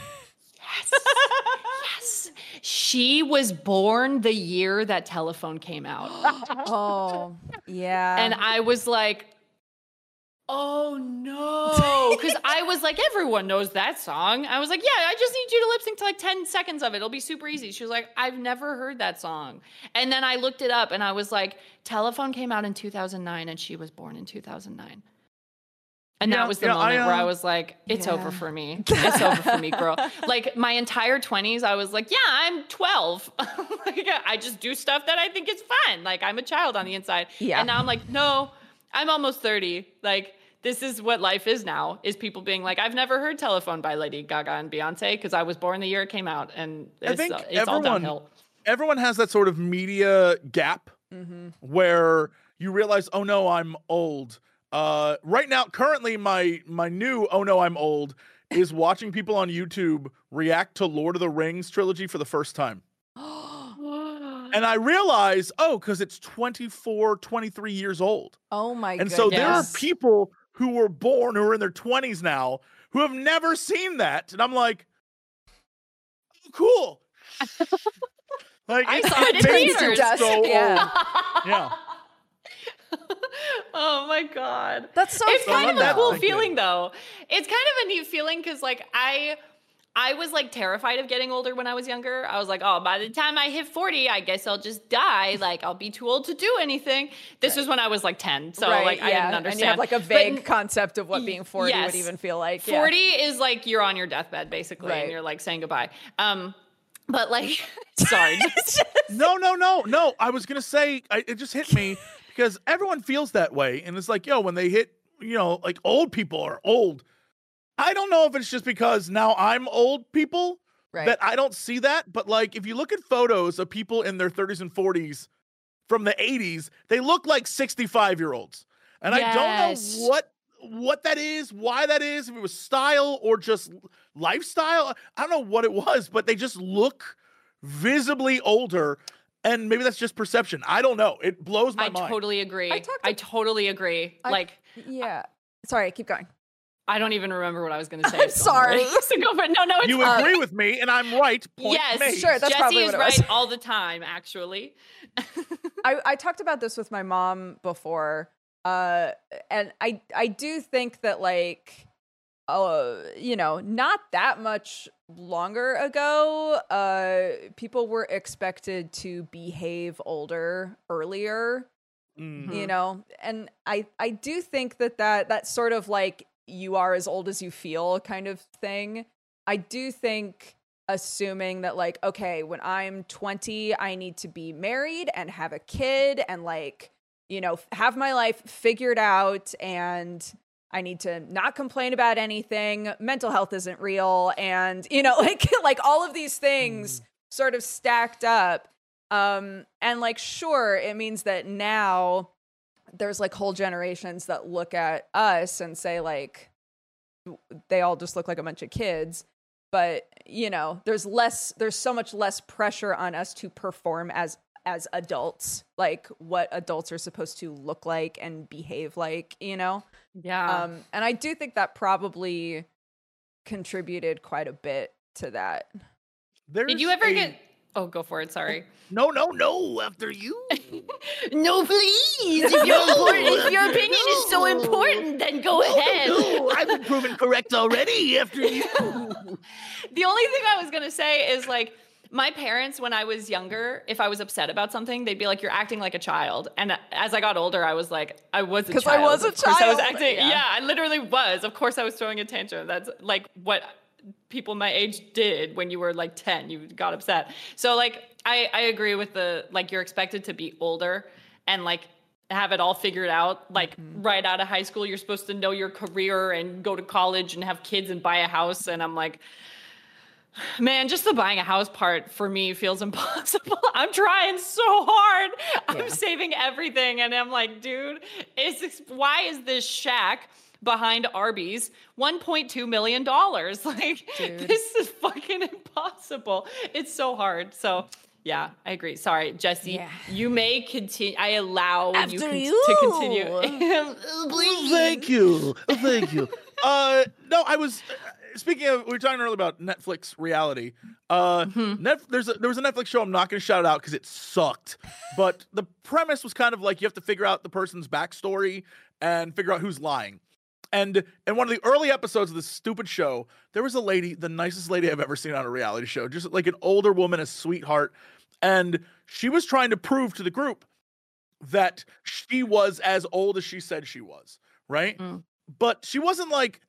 Yes. She was born the year that Telephone came out. Oh, yeah. And I was like, oh no. Because I was like, everyone knows that song. I was like, yeah, I just need you to lip sync to like 10 seconds of it. It'll be super easy. She was like, I've never heard that song. And then I looked it up, and I was like, Telephone came out in 2009, and she was born in 2009. And that was the moment where I was like, it's over for me. It's over for me, girl. Like my entire 20s, I was like, yeah, I'm 12. Like, I just do stuff that I think is fun. Like I'm a child on the inside. Yeah. And now I'm like, no, I'm almost 30. Like this is what life is now, is people being like, I've never heard Telephone by Lady Gaga and Beyonce because I was born the year it came out. And it's all downhill. Everyone has that sort of media gap where you realize, oh no, I'm old. Right now, currently, my new "Oh no, I'm old" is watching people on YouTube react to Lord of the Rings trilogy for the first time. And I realize, because it's 24, 23 years old. Oh my god. And so there are people who were born, who are in their 20s now, who have never seen that. And I'm like, oh, cool. Like I saw it in theaters. So Yeah. Yeah. Oh my God. That's so It's fun. kind of a cool Thank you. feeling though. It's kind of a neat feeling because like I was like terrified of getting older when I was younger. I was like, oh, by the time I hit 40, I guess I'll just die. Like I'll be too old to do anything. This was when I was like 10. So like I didn't understand. And you have like a vague concept of what being 40 would even feel like. 40 is like you're on your deathbed basically, and you're like saying goodbye. But like, sorry. No. I was gonna say it just hit me because everyone feels that way, and it's like, when they hit, like old people are old. I don't know if it's just because now I'm old people that I don't see that, but like if you look at photos of people in their 30s and 40s from the 80s, they look like 65-year-olds, and I don't know what that is, why that is, if it was style or just lifestyle. I don't know what it was, but they just look visibly older, and maybe that's just perception. I don't know. It blows my mind. I totally agree. I totally agree. Yeah. Sorry, keep going. I don't even remember what I was going to say. I'm sorry. So go for it. No, it's You agree with me, and I'm right. Point yes, made. Sure, that's Jesse probably is what it was. right all the time, actually. I talked about this with my mom before, and I do think that like, not that much longer ago, people were expected to behave older earlier, and I do think that sort of like you are as old as you feel kind of thing. I do think assuming that like, okay, when I'm 20, I need to be married and have a kid and like, have my life figured out, and I need to not complain about anything. Mental health isn't real. And, like all of these things sort of stacked up. And like, sure, it means that now there's like whole generations that look at us and say like, they all just look like a bunch of kids. But, you know, there's so much less pressure on us to perform as adults, like what adults are supposed to look like and behave like, you know? Yeah. And I do think that probably contributed quite a bit to that. Did you ever get... Oh, go for it. Sorry. No. After you. No, please. If your opinion is so important, then go ahead. No, I've been proven correct already after you. The only thing I was going to say is like, my parents, when I was younger, if I was upset about something, they'd be like, "You're acting like a child." And as I got older, I was like, "I was a child." Because I was a child. Of course I was acting. Yeah, I literally was. Of course I was throwing a tantrum. That's like what people my age did when you were like 10. You got upset. So like, I agree with the, like, you're expected to be older and like have it all figured out. Like right out of high school, you're supposed to know your career and go to college and have kids and buy a house. And I'm like, man, just the buying a house part for me feels impossible. I'm trying so hard. I'm saving everything. And I'm like, dude, why is this shack behind Arby's $1.2 million? Like, dude, this is fucking impossible. It's so hard. So yeah, I agree. Sorry, Jesse. Yeah. You may continue. I allow you to continue. Thank you. No, I was... Speaking of, we were talking earlier about Netflix reality. There was a Netflix show. I'm not going to shout it out because it sucked. But the premise was kind of like you have to figure out the person's backstory and figure out who's lying. And in one of the early episodes of this stupid show, there was a lady, the nicest lady I've ever seen on a reality show, just like an older woman, a sweetheart. And she was trying to prove to the group that she was as old as she said she was, right? But she wasn't like,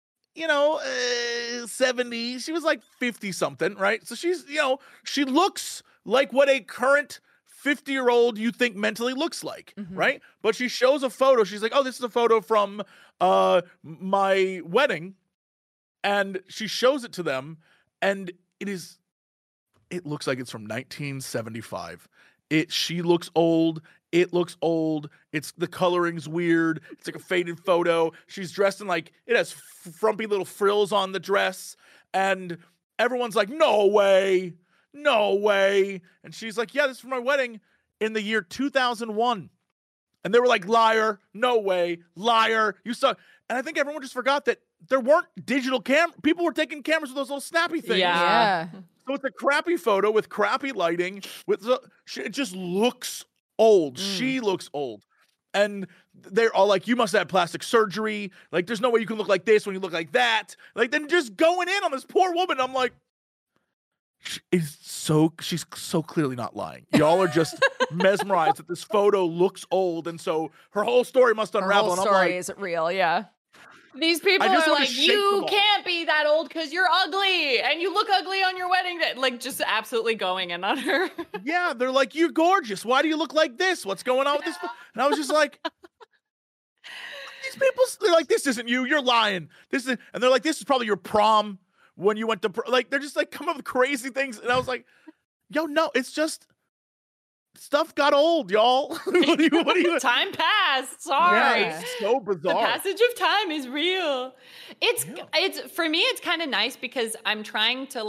70. She was like 50 something, right? So she's, she looks like what a current 50-year-old you think mentally looks like, right? But she shows a photo. She's like, oh, this is a photo from my wedding. And she shows it to them. And it looks like it's from 1975. She looks old. It looks old. The coloring's weird. It's like a faded photo. She's dressed in like, it has frumpy little frills on the dress. And everyone's like, no way. And she's like, yeah, this is for my wedding in the year 2001. And they were like, liar, no way, liar. You saw. And I think everyone just forgot that there weren't digital people were taking cameras with those little snappy things. Yeah. So it's a crappy photo with crappy lighting. It just looks old. She looks old. And they're all like, you must have plastic surgery. Like, there's no way you can look like this when you look like that. Like, then just going in on this poor woman. I'm like, she's so clearly not lying. Y'all are just mesmerized that this photo looks old. And so her whole story must unravel. Her whole story is real. Yeah. These people are like, you can't be that old because you're ugly and you look ugly on your wedding day. Like, just absolutely going in on her. Yeah, they're like, you're gorgeous. Why do you look like this? What's going on with this? And I was just like, these people, they're like, this isn't you. You're lying. And they're like, this is probably your prom when you went to, like, they're just like, come up with crazy things. And I was like, yo, no, it's just, stuff got old, y'all. what do you? Time passed. Sorry. Yeah, it's so bizarre. The passage of time is real. It's for me, it's kind of nice because I'm trying to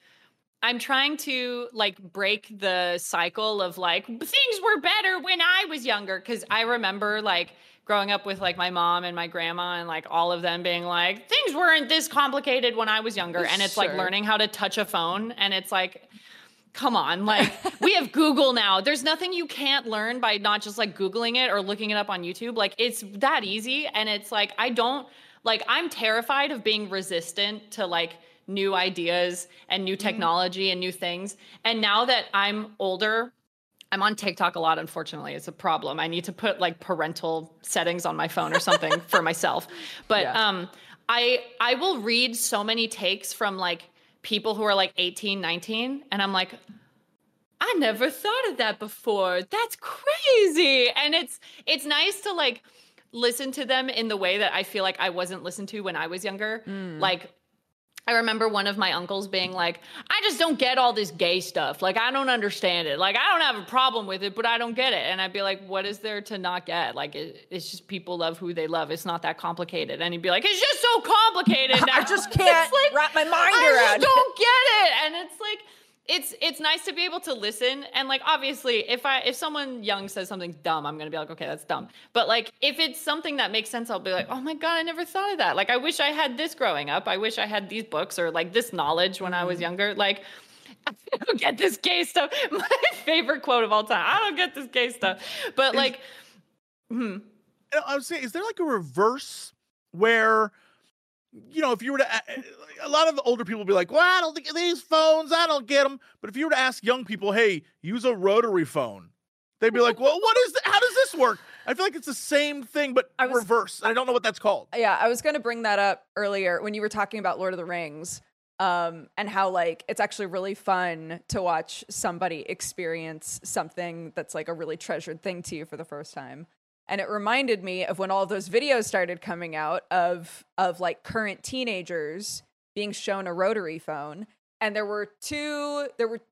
break the cycle of like, things were better when I was younger. Cause I remember like growing up with like my mom and my grandma and like all of them being like, things weren't this complicated when I was younger. And it's like learning how to touch a phone. And it's like, come on, like we have Google now. There's nothing you can't learn by not just like Googling it or looking it up on YouTube. Like it's that easy. And it's like, I'm terrified of being resistant to like new ideas and new technology and new things. And now that I'm older, I'm on TikTok a lot, unfortunately. It's a problem. I need to put like parental settings on my phone or something for myself. But I will read so many takes from like people who are like 18, 19. And I'm like, I never thought of that before. That's crazy. And it's nice to like listen to them in the way that I feel like I wasn't listened to when I was younger. Like I remember one of my uncles being like, I just don't get all this gay stuff. Like, I don't understand it. Like, I don't have a problem with it, but I don't get it. And I'd be like, what is there to not get? Like, it's just people love who they love. It's not that complicated. And he'd be like, it's just so complicated now. I just can't wrap my mind around I it. just don't get it. And it's like, it's nice to be able to listen. And like, obviously, if someone young says something dumb, I'm going to be like, okay, that's dumb. But like, if it's something that makes sense, I'll be like, oh my God, I never thought of that. Like, I wish I had this growing up. I wish I had these books or like this knowledge when I was younger. Like, I don't get this gay stuff. My favorite quote of all time. I don't get this gay stuff. But like, I would say, is there like a reverse where, you know, if you were to, a lot of the older people will be like, well, I don't think these phones, I don't get them. But if you were to ask young people, hey, use a rotary phone, they'd be like, well, what is that? How does this work? I feel like it's the same thing, but reverse. I don't know what that's called. Yeah, I was going to bring that up earlier when you were talking about Lord of the Rings, and how like it's actually really fun to watch somebody experience something that's like a really treasured thing to you for the first time. And it reminded me of when all of those videos started coming out of like current teenagers being shown a rotary phone. And there were two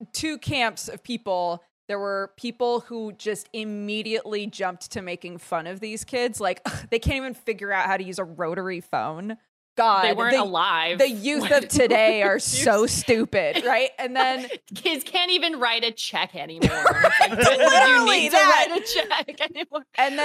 camps of people. There were people who just immediately jumped to making fun of these kids. Like, they can't even figure out how to use a rotary phone. God, they weren't alive. The youth of today are so stupid, right? And then kids can't even write a check anymore. Like, you need to write a check anymore. And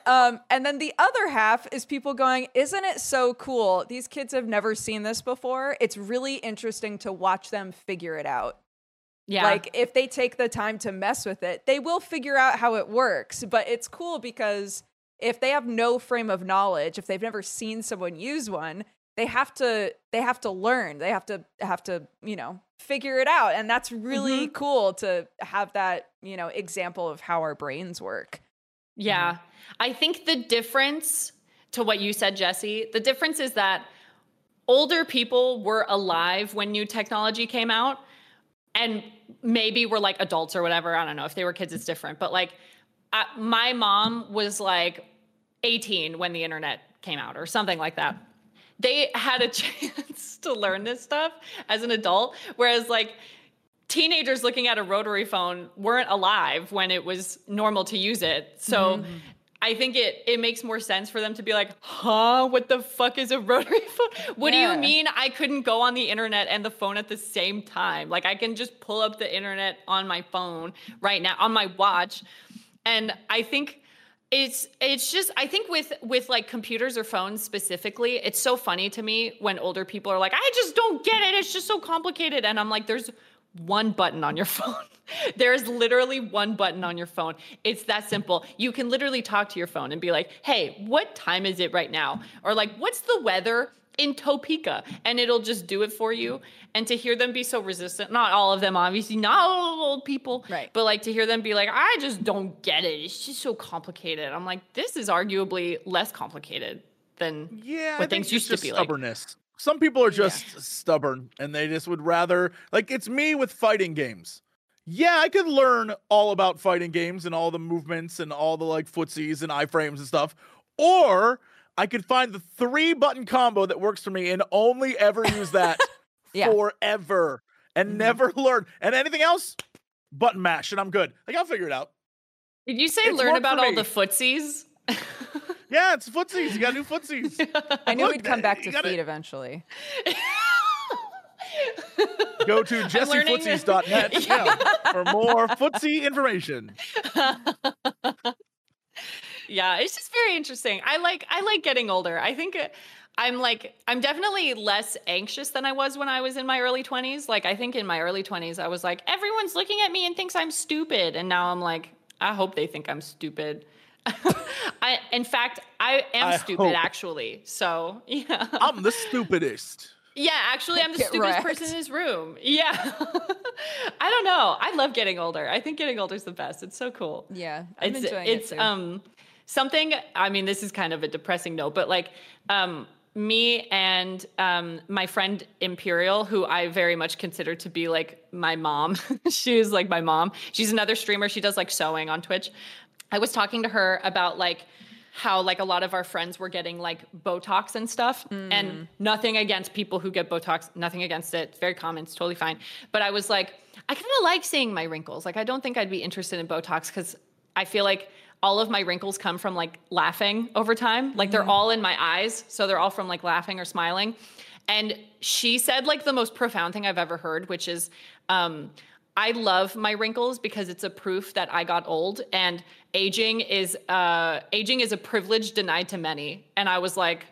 then the other half is people going, "Isn't it so cool? These kids have never seen this before. It's really interesting to watch them figure it out." Yeah, like if they take the time to mess with it, they will figure out how it works. But it's cool because if they have no frame of knowledge, if they've never seen someone use one, they have to learn. They have to, you know, figure it out. And that's really cool to have that, you know, example of how our brains work. Yeah. I think the difference to what you said, Jesse, the difference is that older people were alive when new technology came out and maybe were like adults or whatever. I don't know. If they were kids, it's different. But like my mom was like 18 when the internet came out or something like that. They had a chance to learn this stuff as an adult, whereas like teenagers looking at a rotary phone weren't alive when it was normal to use it. So I think it makes more sense for them to be like, huh, what the fuck is a rotary phone? What do you mean I couldn't go on the internet and the phone at the same time? Like, I can just pull up the internet on my phone right now, on my watch. And I think it's just, I think with like computers or phones specifically, it's so funny to me when older people are like, I just don't get it. It's just so complicated. And I'm like, there's one button on your phone. There's literally one button on your phone. It's that simple. You can literally talk to your phone and be like, hey, what time is it right now? Or like, what's the weather in Topeka? And it'll just do it for you. And to hear them be so resistant, not all of them, obviously, not all old people, right? But like to hear them be like, I just don't get it. It's just so complicated. I'm like, this is arguably less complicated than what things used to be like. Stubbornness. Some people are just stubborn and they just would rather, like, it's me with fighting games. Yeah, I could learn all about fighting games and all the movements and all the like footsies and iframes and stuff. Or I could find the 3-button combo that works for me and only ever use that forever and never learn. And anything else, button mash and I'm good. Like, I'll figure it out. Did you say learn about all the footsies? Yeah, it's footsies. You got new footsies. I knew we'd come back to feet eventually. Go to jessefootsies.net for more footsie information. Yeah, it's just very interesting. I like getting older. I think I'm definitely less anxious than I was when I was in my early 20s. Like, I think in my early 20s, I was like, everyone's looking at me and thinks I'm stupid. And now I'm like, I hope they think I'm stupid. In fact, I am stupid, actually. So, yeah. I'm the stupidest. Yeah, actually, I'm the stupidest person in this room. Yeah. I don't know. I love getting older. I think getting older is the best. It's so cool. Yeah, I'm enjoying it too. Something, I mean, this is kind of a depressing note, but like me and my friend Imperial, who I very much consider to be like my mom. She is like my mom. She's another streamer. She does like sewing on Twitch. I was talking to her about like how like a lot of our friends were getting like Botox and stuff, and nothing against people who get Botox, nothing against it. It's very common. It's totally fine. But I was like, I kind of like seeing my wrinkles. Like, I don't think I'd be interested in Botox because I feel like all of my wrinkles come from like laughing over time. Like they're all in my eyes. So they're all from like laughing or smiling. And she said like the most profound thing I've ever heard, which is, I love my wrinkles because it's a proof that I got old, and aging is a privilege denied to many. And I was like,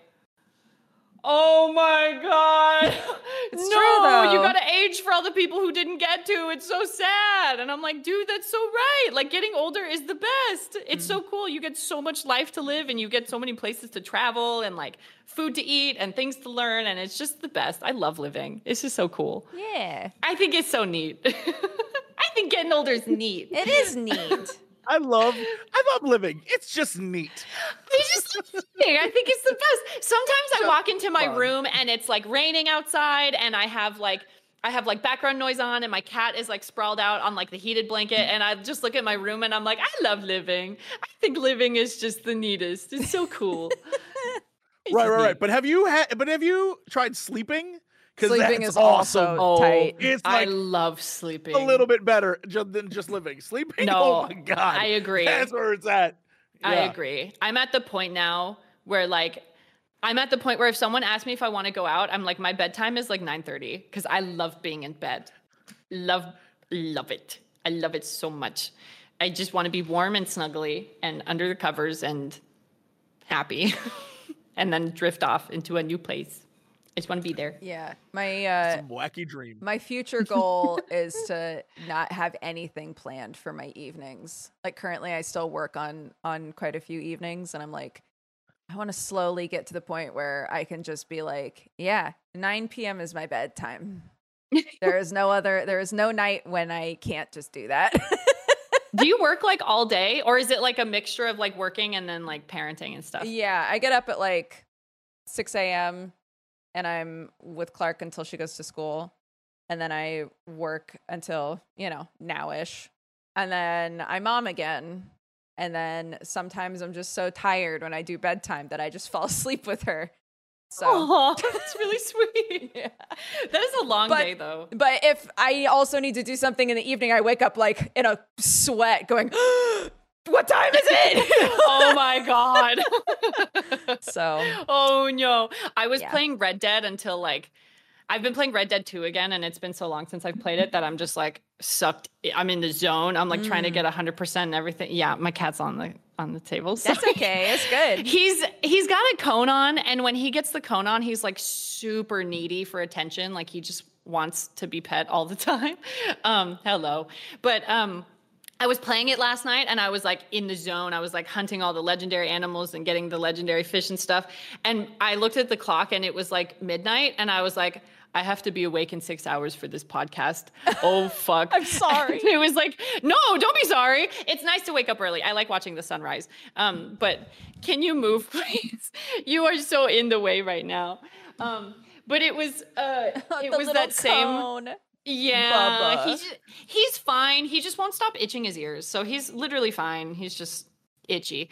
oh my God. It's no, true, though. you gotta age for all the people who didn't get to. It's so sad. And I'm like, dude, that's so right. Like getting older is the best. It's so cool. You get so much life to live, and you get so many places to travel, and like food to eat and things to learn. And it's just the best. I love living. It's just so cool. Yeah. I think it's so neat. I think getting older is neat. It is neat. I love living. It's just neat. It's just living. I think it's the best. Sometimes I walk into my fun. room and it's like raining outside, and I have like background noise on, and my cat is like sprawled out on like the heated blanket, and I just look at my room and I'm like, I love living. I think living is just the neatest. It's so cool. It's Right. neat. But have you tried sleeping? Because Sleeping that's is also awesome. tight. It's I like love sleeping. a little bit better than just living. Sleeping, No, oh my God. I agree. That's where it's at. I Yeah. agree. I'm at the point now where if someone asks me if I want to go out, I'm like, my bedtime is like 9:30 because I love being in bed. Love it. I love it so much. I just want to be warm and snuggly and under the covers and happy and then drift off into a new place. I just want to be there. Yeah. Some wacky dream. My future goal is to not have anything planned for my evenings. Like currently I still work on quite a few evenings, and I'm like, I want to slowly get to the point where I can just be like, yeah, 9 p.m. is my bedtime. There is no night when I can't just do that. Do you work like all day, or is it like a mixture of like working and then like parenting and stuff? Yeah, I get up at like 6 a.m. and I'm with Clark until she goes to school. And then I work until, now-ish. And then I mom again. And then sometimes I'm just so tired when I do bedtime that I just fall asleep with her. So Oh, that's really sweet. yeah. That is a long But- day, though. But if I also need to do something in the evening, I wake up like in a sweat going, what time is it? Oh my God. So Oh no. I was Yeah. playing Red Dead until like, I've been playing Red Dead 2 again, and it's been so long since I've played it that I'm just like sucked. I'm in the zone. I'm like trying to get 100% and everything. Yeah, my cat's on the table. that's sorry. okay. It's good. He's got a cone on, and when he gets the cone on, he's like super needy for attention. Like he just wants to be pet all the time. Hello. But I was playing it last night, and I was like in the zone. I was like hunting all the legendary animals and getting the legendary fish and stuff. And I looked at the clock, and it was like midnight, and I was like, I have to be awake in 6 hours for this podcast. Oh, fuck. I'm sorry. It was like, no, don't be sorry. It's nice to wake up early. I like watching the sunrise. But can you move, please? You are so in the way right now. But it was The little that same. cone. Yeah, Bubba. he's fine. He just won't stop itching his ears. So he's literally fine. He's just itchy.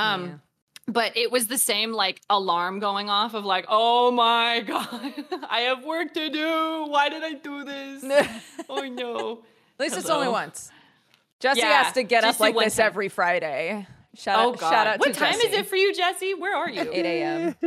But it was the same like alarm going off of like, oh my God, I have work to do. Why did I do this? Oh no. At least it's Hello. only once. Jesse Yeah, has to get just up like one this time. every Friday. Oh Shout God. out What to time Jesse. is it for you, Jesse? Where are you? 8 a.m.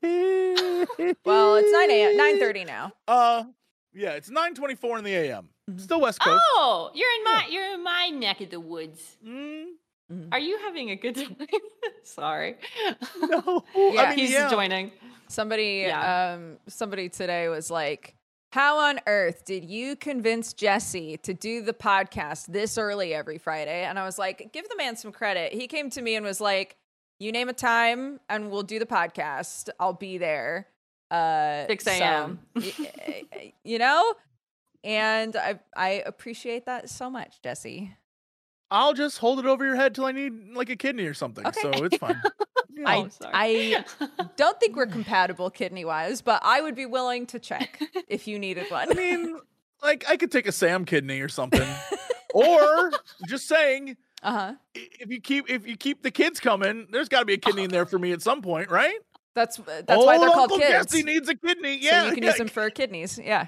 Well, it's 9 a.m. 9:30 now. Yeah, it's 9:24 in the AM. Still West Coast. Oh, you're in my neck of the woods. Mm, Are you having a good time? Sorry. no. Yeah. I mean, He's yeah. joining. Somebody Yeah. somebody today was like, how on earth did you convince Jesse to do the podcast this early every Friday? And I was like, give the man some credit. He came to me and was like, you name a time and we'll do the podcast. I'll be there. 6 a.m. You know? And I appreciate that so much, Jesse. I'll just hold it over your head till I need like a kidney or something. Okay. So it's fine. Yeah. Oh, sorry. I don't think we're compatible kidney-wise, but I would be willing to check if you needed one. I mean, like I could take a Sam kidney or something. Or just saying, if you keep the kids coming, there's got to be a kidney in there for me at some point, right? That's why they're called Uncle kids. Jesse needs a kidney. So Yeah, you can use them for kidneys. Yeah.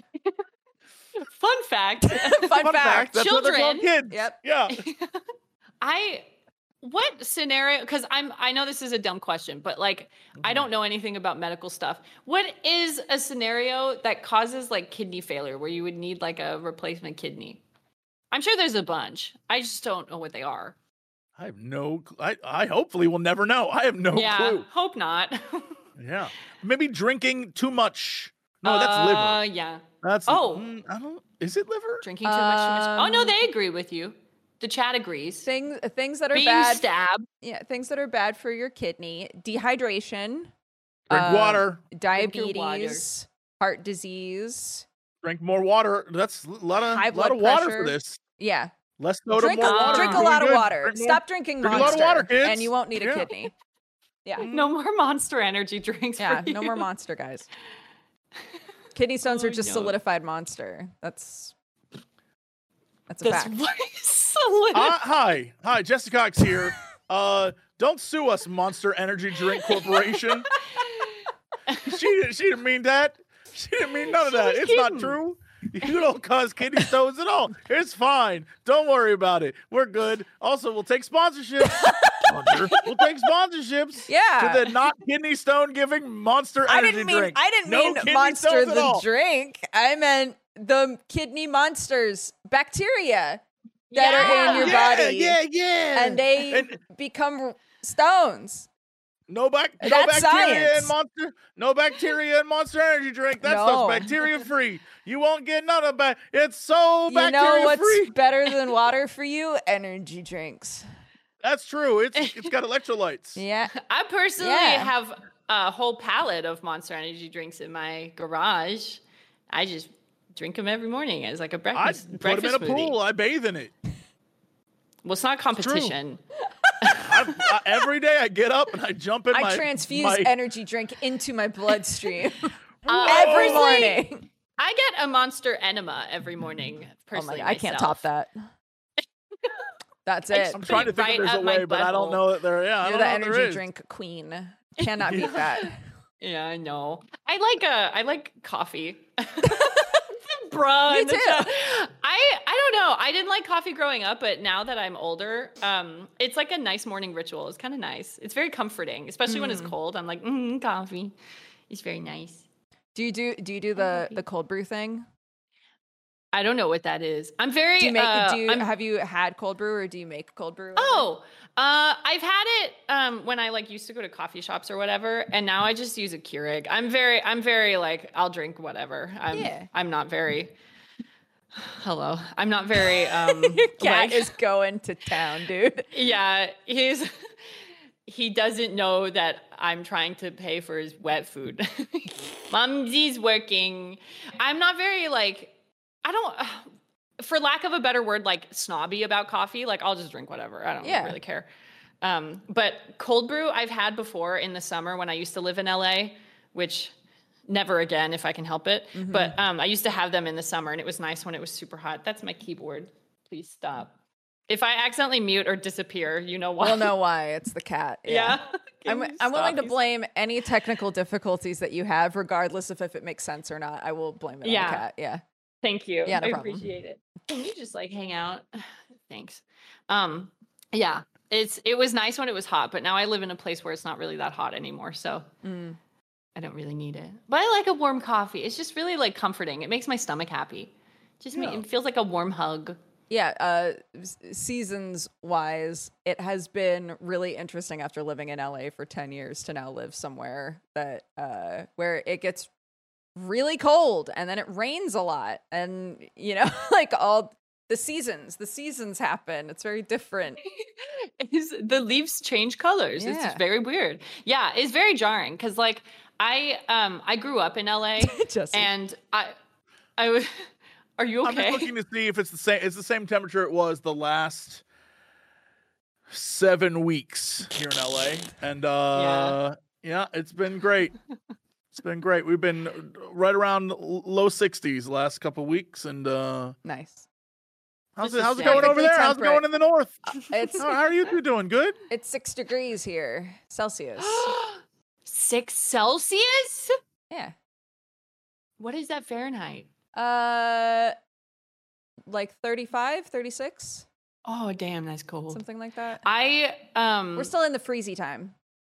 Fun fact. Fun fact. That's what they're called, Children. kids. Yep. Yeah. What scenario, because I know this is a dumb question, but like I don't know anything about medical stuff. What is a scenario that causes like kidney failure where you would need like a replacement kidney? I'm sure there's a bunch. I just don't know what they are. I have no. I hopefully will never know. I have no clue. Hope not. Yeah, maybe drinking too much. No, that's liver. Yeah. That's I don't. Is it liver? Drinking too much. Oh no, they agree with you. The chat agrees. Things that are Being bad. stabbed. Yeah, things that are bad for your kidney: dehydration, Drink water. diabetes, heart disease. Drink more water. That's a lot High of blood water pressure. for this. Yeah, Less soda, drink more water. drink a Really lot of good. water. Drink more- Stop drinking drink a Monster, lot of water, kids. and you won't need a Yeah. kidney. Yeah, No more Monster Energy drinks. yeah, for no you. more Monster, guys. Kidney stones are just no. solidified Monster. That's a That's fact. solid. Hi, Jessica Cox here. Don't sue us, Monster Energy Drink Corporation. She didn't mean that. She didn't mean none of that. It's not true. You don't cause kidney stones at all. It's fine. Don't worry about it. We're good. Also, we'll take sponsorships. We'll take sponsorships. Yeah. To the not kidney stone giving Monster Energy drink. I didn't No mean kidney Monster stones at the all. drink. I meant the kidney monsters, bacteria that are in your body. Yeah. And they become stones. No That's bacteria in science. Monster. No bacteria in Monster Energy drink. That No. stuff's bacteria free. You won't get none of that. It's so You know bacteria what's free. better than water for you? Energy drinks. That's true. It's got electrolytes. Yeah. I personally Yeah. have a whole pallet of Monster Energy drinks in my garage. I just drink them every morning as like a I breakfast put them in a smoothie. pool. I bathe in it. Well, it's not competition. Every day I get up and I jump in I transfuse my energy drink into my bloodstream I every personally- morning. I get a Monster enema every morning. Oh my Personally, God, I can't top myself. that. That's I it. just I'm trying to think Right if there's a up my way, but I don't butthole. know that there. Yeah, I You're don't the know if there energy is. drink queen. Cannot beat that. Yeah, I know. I like coffee. Bruh. Me in the too. chat. I don't know. I didn't like coffee growing up, but now that I'm older, it's like a nice morning ritual. It's kind of nice. It's very comforting, especially when it's cold. I'm like, coffee. It's very nice. Do you do the cold brew thing? I don't know what that is. I'm very. Do you make? I'm- Have you had cold brew or do you make cold brew? Oh, I've had it when I like used to go to coffee shops or whatever, and now I just use a Keurig. I'm very like I'll drink whatever. I'm not very. Hello, I'm not very. Your cat like- is going to town, dude. Yeah, he doesn't know that I'm trying to pay for his wet food. Mumsy's working. I'm not very like. I don't. For lack of a better word, like snobby about coffee, like I'll just drink whatever. I don't really care. But cold brew I've had before in the summer when I used to live in LA, which never again if I can help it. Mm-hmm. But I used to have them in the summer and it was nice when it was super hot. That's my keyboard. Please stop. If I accidentally mute or disappear, you know why. We'll know why. It's the cat. Yeah. I'm Can you willing to stop? blame any technical difficulties that you have, regardless of if it makes sense or not. I will blame it on the cat. Yeah. Thank you. Yeah, no I problem. appreciate it. Can you just like hang out? Thanks. Yeah. It was nice when it was hot, but now I live in a place where it's not really that hot anymore, so I don't really need it. But I like a warm coffee. It's just really like comforting. It makes my stomach happy. It feels like a warm hug. Yeah, seasons wise, it has been really interesting after living in LA for 10 years to now live somewhere that where it gets really cold and then it rains a lot, and you know, like all the seasons happen. It's very different. The leaves change colors. It's Yeah. just very weird. Yeah, it's very jarring because like I grew up in LA Jesse. and I was. Are you I'm okay? just looking to see if it's the same. It's the same temperature it was the last 7 weeks here in LA, and yeah, it's been great. It's been great. We've been right around low 60s the last couple weeks, and Nice. How's This it is going over perfectly there? How's it temperate. going in the north? It's How are you two doing? Good? it's 6 degrees here Celsius. 6 Celsius? Yeah. What is that Fahrenheit? Like 35, 36, Oh, damn, that's cold. something like that. We're We're still in the freezy time.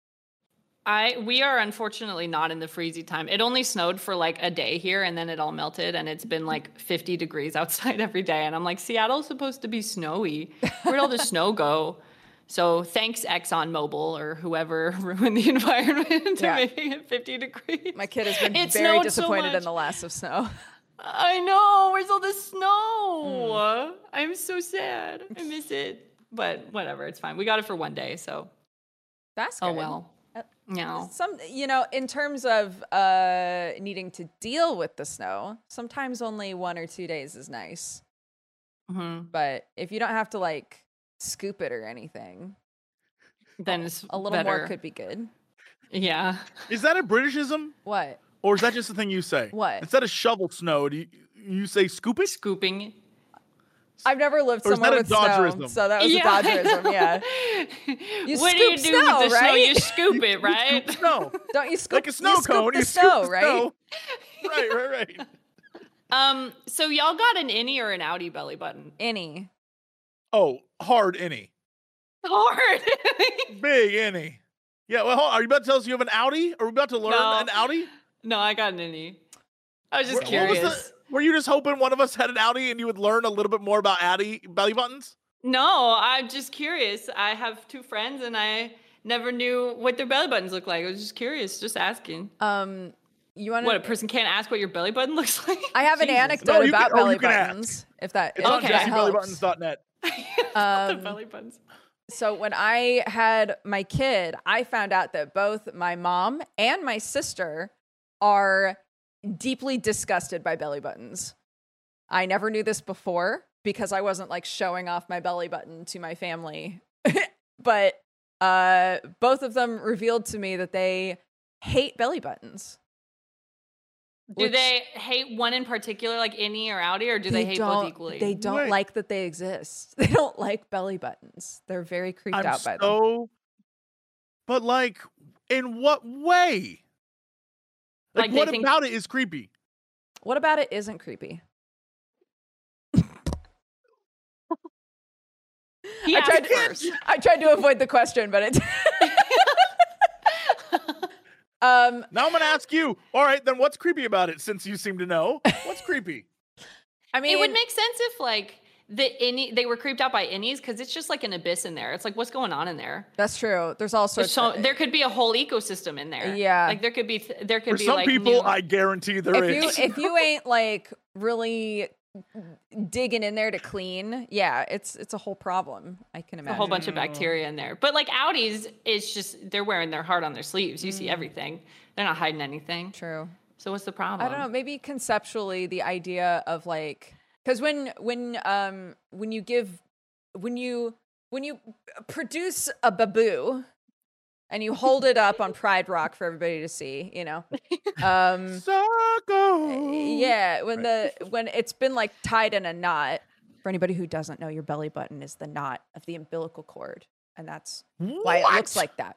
We are unfortunately not in the freezy time. It only snowed for like a day here and then it all melted and it's been like 50 degrees outside every day. And I'm like, Seattle's supposed to be snowy. Where'd all the snow go? So thanks ExxonMobil or whoever ruined the environment to Yeah. making it 50 degrees. My kid has been It very snowed so disappointed in much. the last of snow. I know. Where's all the snow? I'm so sad. I miss it. But whatever. It's fine. We got it for one day. So, That's good. oh well. No. Some, in terms of needing to deal with the snow, sometimes only 1 or 2 days is nice. Mhm. But if you don't have to like scoop it or anything, Then it's a little more better. could be good. Yeah. Is that a Britishism? What? Or is that just a thing you say? What? Instead of shovel snow, do you say scoop it? Scooping. I've never lived Or is somewhere that a with snow, Dodgerism? so that was Yeah, a I Dodgerism. know. Yeah. You What do you scoop do snow, with the snow? right? You scoop it, right? Snow. Don't you scoop Like a snow you scoop cone. the You snow, scoop the right? snow. Right. So y'all got an innie or an outie belly button? Any. Oh, hard innie. Hard. Big innie. Yeah, well, hold on. Are you about to tell us you have an outie? Are we about to learn No. an outie? No, I got an innie. I was just What was curious. were you just hoping one of us had an outie and you would learn a little bit more about outie belly buttons? No, I'm just curious. I have 2 friends and I never knew what their belly buttons look like. I was just curious, just asking. You want What, a to? person can't ask what your belly button looks like? I have an Jesus. anecdote No, you about can- belly you can ask. buttons. If that, It's if on Okay. that helps. jessybellybuttons.net. The belly buttons. So when I had my kid, I found out that both my mom and my sister are deeply disgusted by belly buttons. I never knew this before because I wasn't like showing off my belly button to my family. But both of them revealed to me that they hate belly buttons. Do Which- they hate one in particular, like innie or outie, or do they hate both equally? They don't Wait. like that they exist. They don't like belly buttons. They're very creeped I'm out by them. so. But like, in what way? Like Like, they what think- about it is creepy? What about it isn't creepy? He I asked tried, first. I tried to avoid the question, but it. Now I'm gonna ask you. All right, then what's creepy about it? Since you seem to know, what's creepy? I mean, It would make sense if like they were creeped out by innies because it's just like an abyss in there. It's like, what's going on in there? that's true. There's all sorts. So of, there could be a whole ecosystem in there. Yeah. like there could be For be some like people, new- I guarantee there is. if you ain't like really digging in there to clean, yeah, it's a whole problem. I can a imagine. whole bunch of bacteria in there. But like outies, it's just they're wearing their heart on their sleeves. You see everything. They're not hiding anything. True. So what's the problem? I don't know. Maybe conceptually, the idea of like, because when you produce a baboo and you hold it up on Pride Rock for everybody to see, Sucker. yeah, when it's been like tied in a knot. For anybody who doesn't know, your belly button is the knot of the umbilical cord, and that's why it looks like that.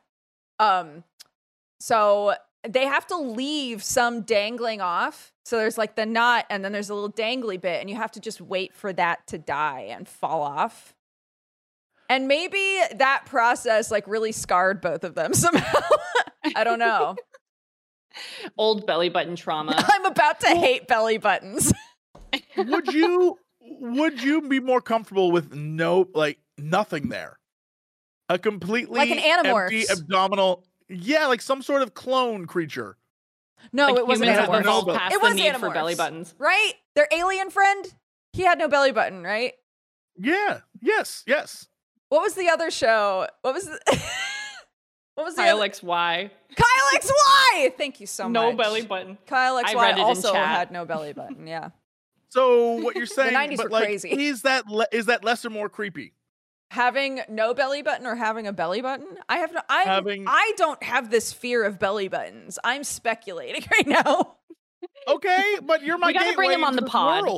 So they have to leave some dangling off. So there's like the knot, and then there's a little dangly bit, and you have to just wait for that to die and fall off. And maybe that process like really scarred both of them somehow. I don't know. Old belly button trauma. I'm about to hate belly buttons. Would you be more comfortable with nothing there? A completely Like an Animorphs. empty abdominal. Yeah, like some sort of clone creature. No, Like it wasn't humans have Animorphs. evolved It past It the was need for Animorphs. belly buttons. Right? Their alien friend? He had no belly button, right? Yeah. Yes. What was the other show? What was the Kyle other? XY. Kyle XY! Thank you so much. No belly button. Kyle I read it XY in also chat. had no belly button, yeah. So what you're saying? 90s but were like, crazy. is that less or more creepy? Having no belly button or having a belly button? I don't have this fear of belly buttons. I'm speculating right now. Okay, but you're my We gotta gateway bring him on into the this pod. world.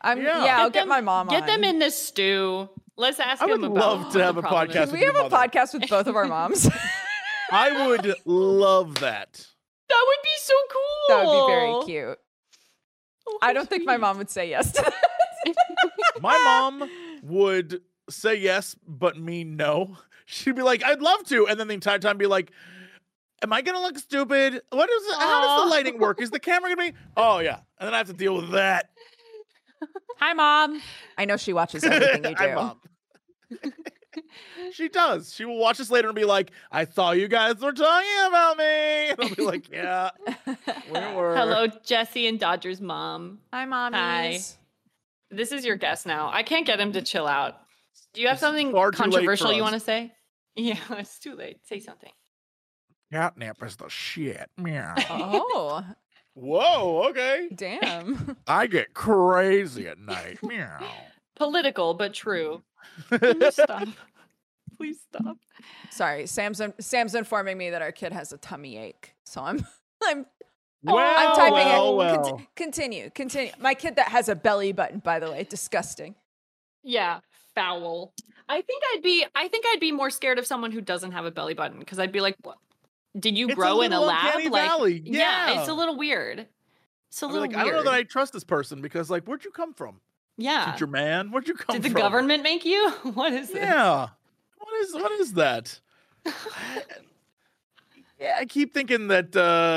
I'll get my mom on. Get them in this stew. Let's ask I would him about love to have the a problem podcast is. Can we have a podcast with both of our moms? I would love that. That would be so cool. That would be very cute. Oh, I don't think my sweet. mom would say yes to that. My mom would say yes, but me no. She'd be like, I'd love to. And then the entire time be like, am I going to look stupid? How does the lighting work? Is the camera going to be? Oh, yeah. And then I have to deal with that. Hi, Mom. I know she watches everything you do. Hi, Mom. She does. She will watch this later and be like, I thought you guys were talking about me. And I'll be like, yeah, we were. Hello, Jesse and Dodger's mom. Hi, Mommies. This is your guest now. I can't get him to chill out. Do you have something far too late controversial for you us. want to say? Yeah, it's too late. Say something. Catnip is the shit. Meow. Oh, Whoa, okay. damn. I get crazy at night. Meow. Political, but true. Please stop. Please stop. Sorry, Sam's informing me that our kid has a tummy ache. So I'm Well, typing well, it. well. Continue. My kid that has a belly button, by the way, disgusting. Yeah, foul. I think I'd be more scared of someone who doesn't have a belly button because I'd be like, what? Did you It's grow in a little lab? uncanny Like, valley. yeah, Yeah. it's a little weird. It's a I'll be little like, weird. I don't know that I trust this person because, like, where'd you come from? yeah. Teacher man, where'd you come Did the from? government make you? What is this? Yeah. What is that? Yeah, I keep thinking that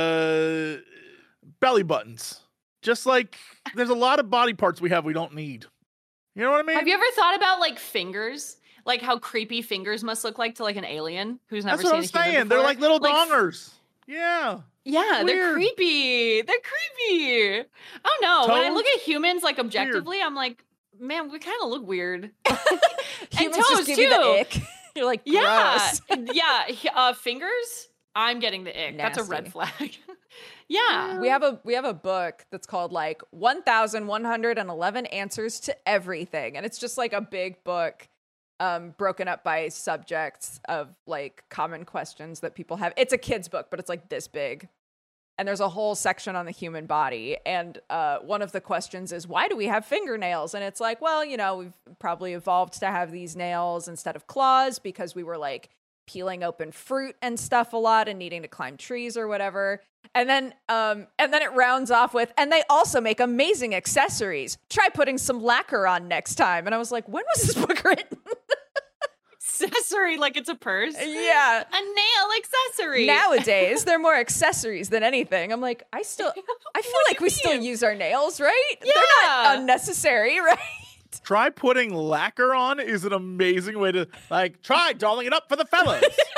belly buttons. Just like there's a lot of body parts we have we don't need. You know what I mean? Have you ever thought about like fingers? Like how creepy fingers must look like to like an alien who's never That's what I'm seen a human saying. They're before? like little dongers. Yeah. Yeah, they're Weird. creepy. They're creepy. I don't know. When I Toes? look at humans like objectively, I'm like, man, we kind of look weird. Humans toes, just give you too. the ick. You're like, Yeah, gross. yeah. Fingers. I'm getting the ick. That's a red Nasty. flag. Yeah. We have a book that's called like 1,111 Answers to Everything, and it's just like a big book broken up by subjects of like common questions that people have. It's a kid's book, but it's like this big. And there's a whole section on the human body. And one of the questions is, why do we have fingernails? And it's like, well, you know, we've probably evolved to have these nails instead of claws because we were like peeling open fruit and stuff a lot and needing to climb trees or whatever. And then it rounds off with, and they also make amazing accessories. Try putting some lacquer on next time. And I was like, when was this book written? Accessory, like it's a purse. Yeah. A nail accessory. Nowadays, they're more accessories than anything. I'm like, I feel like we still use our nails, right? They're not Yeah. unnecessary, right? Try putting lacquer on is an amazing way to like try dolling it up for the fellas.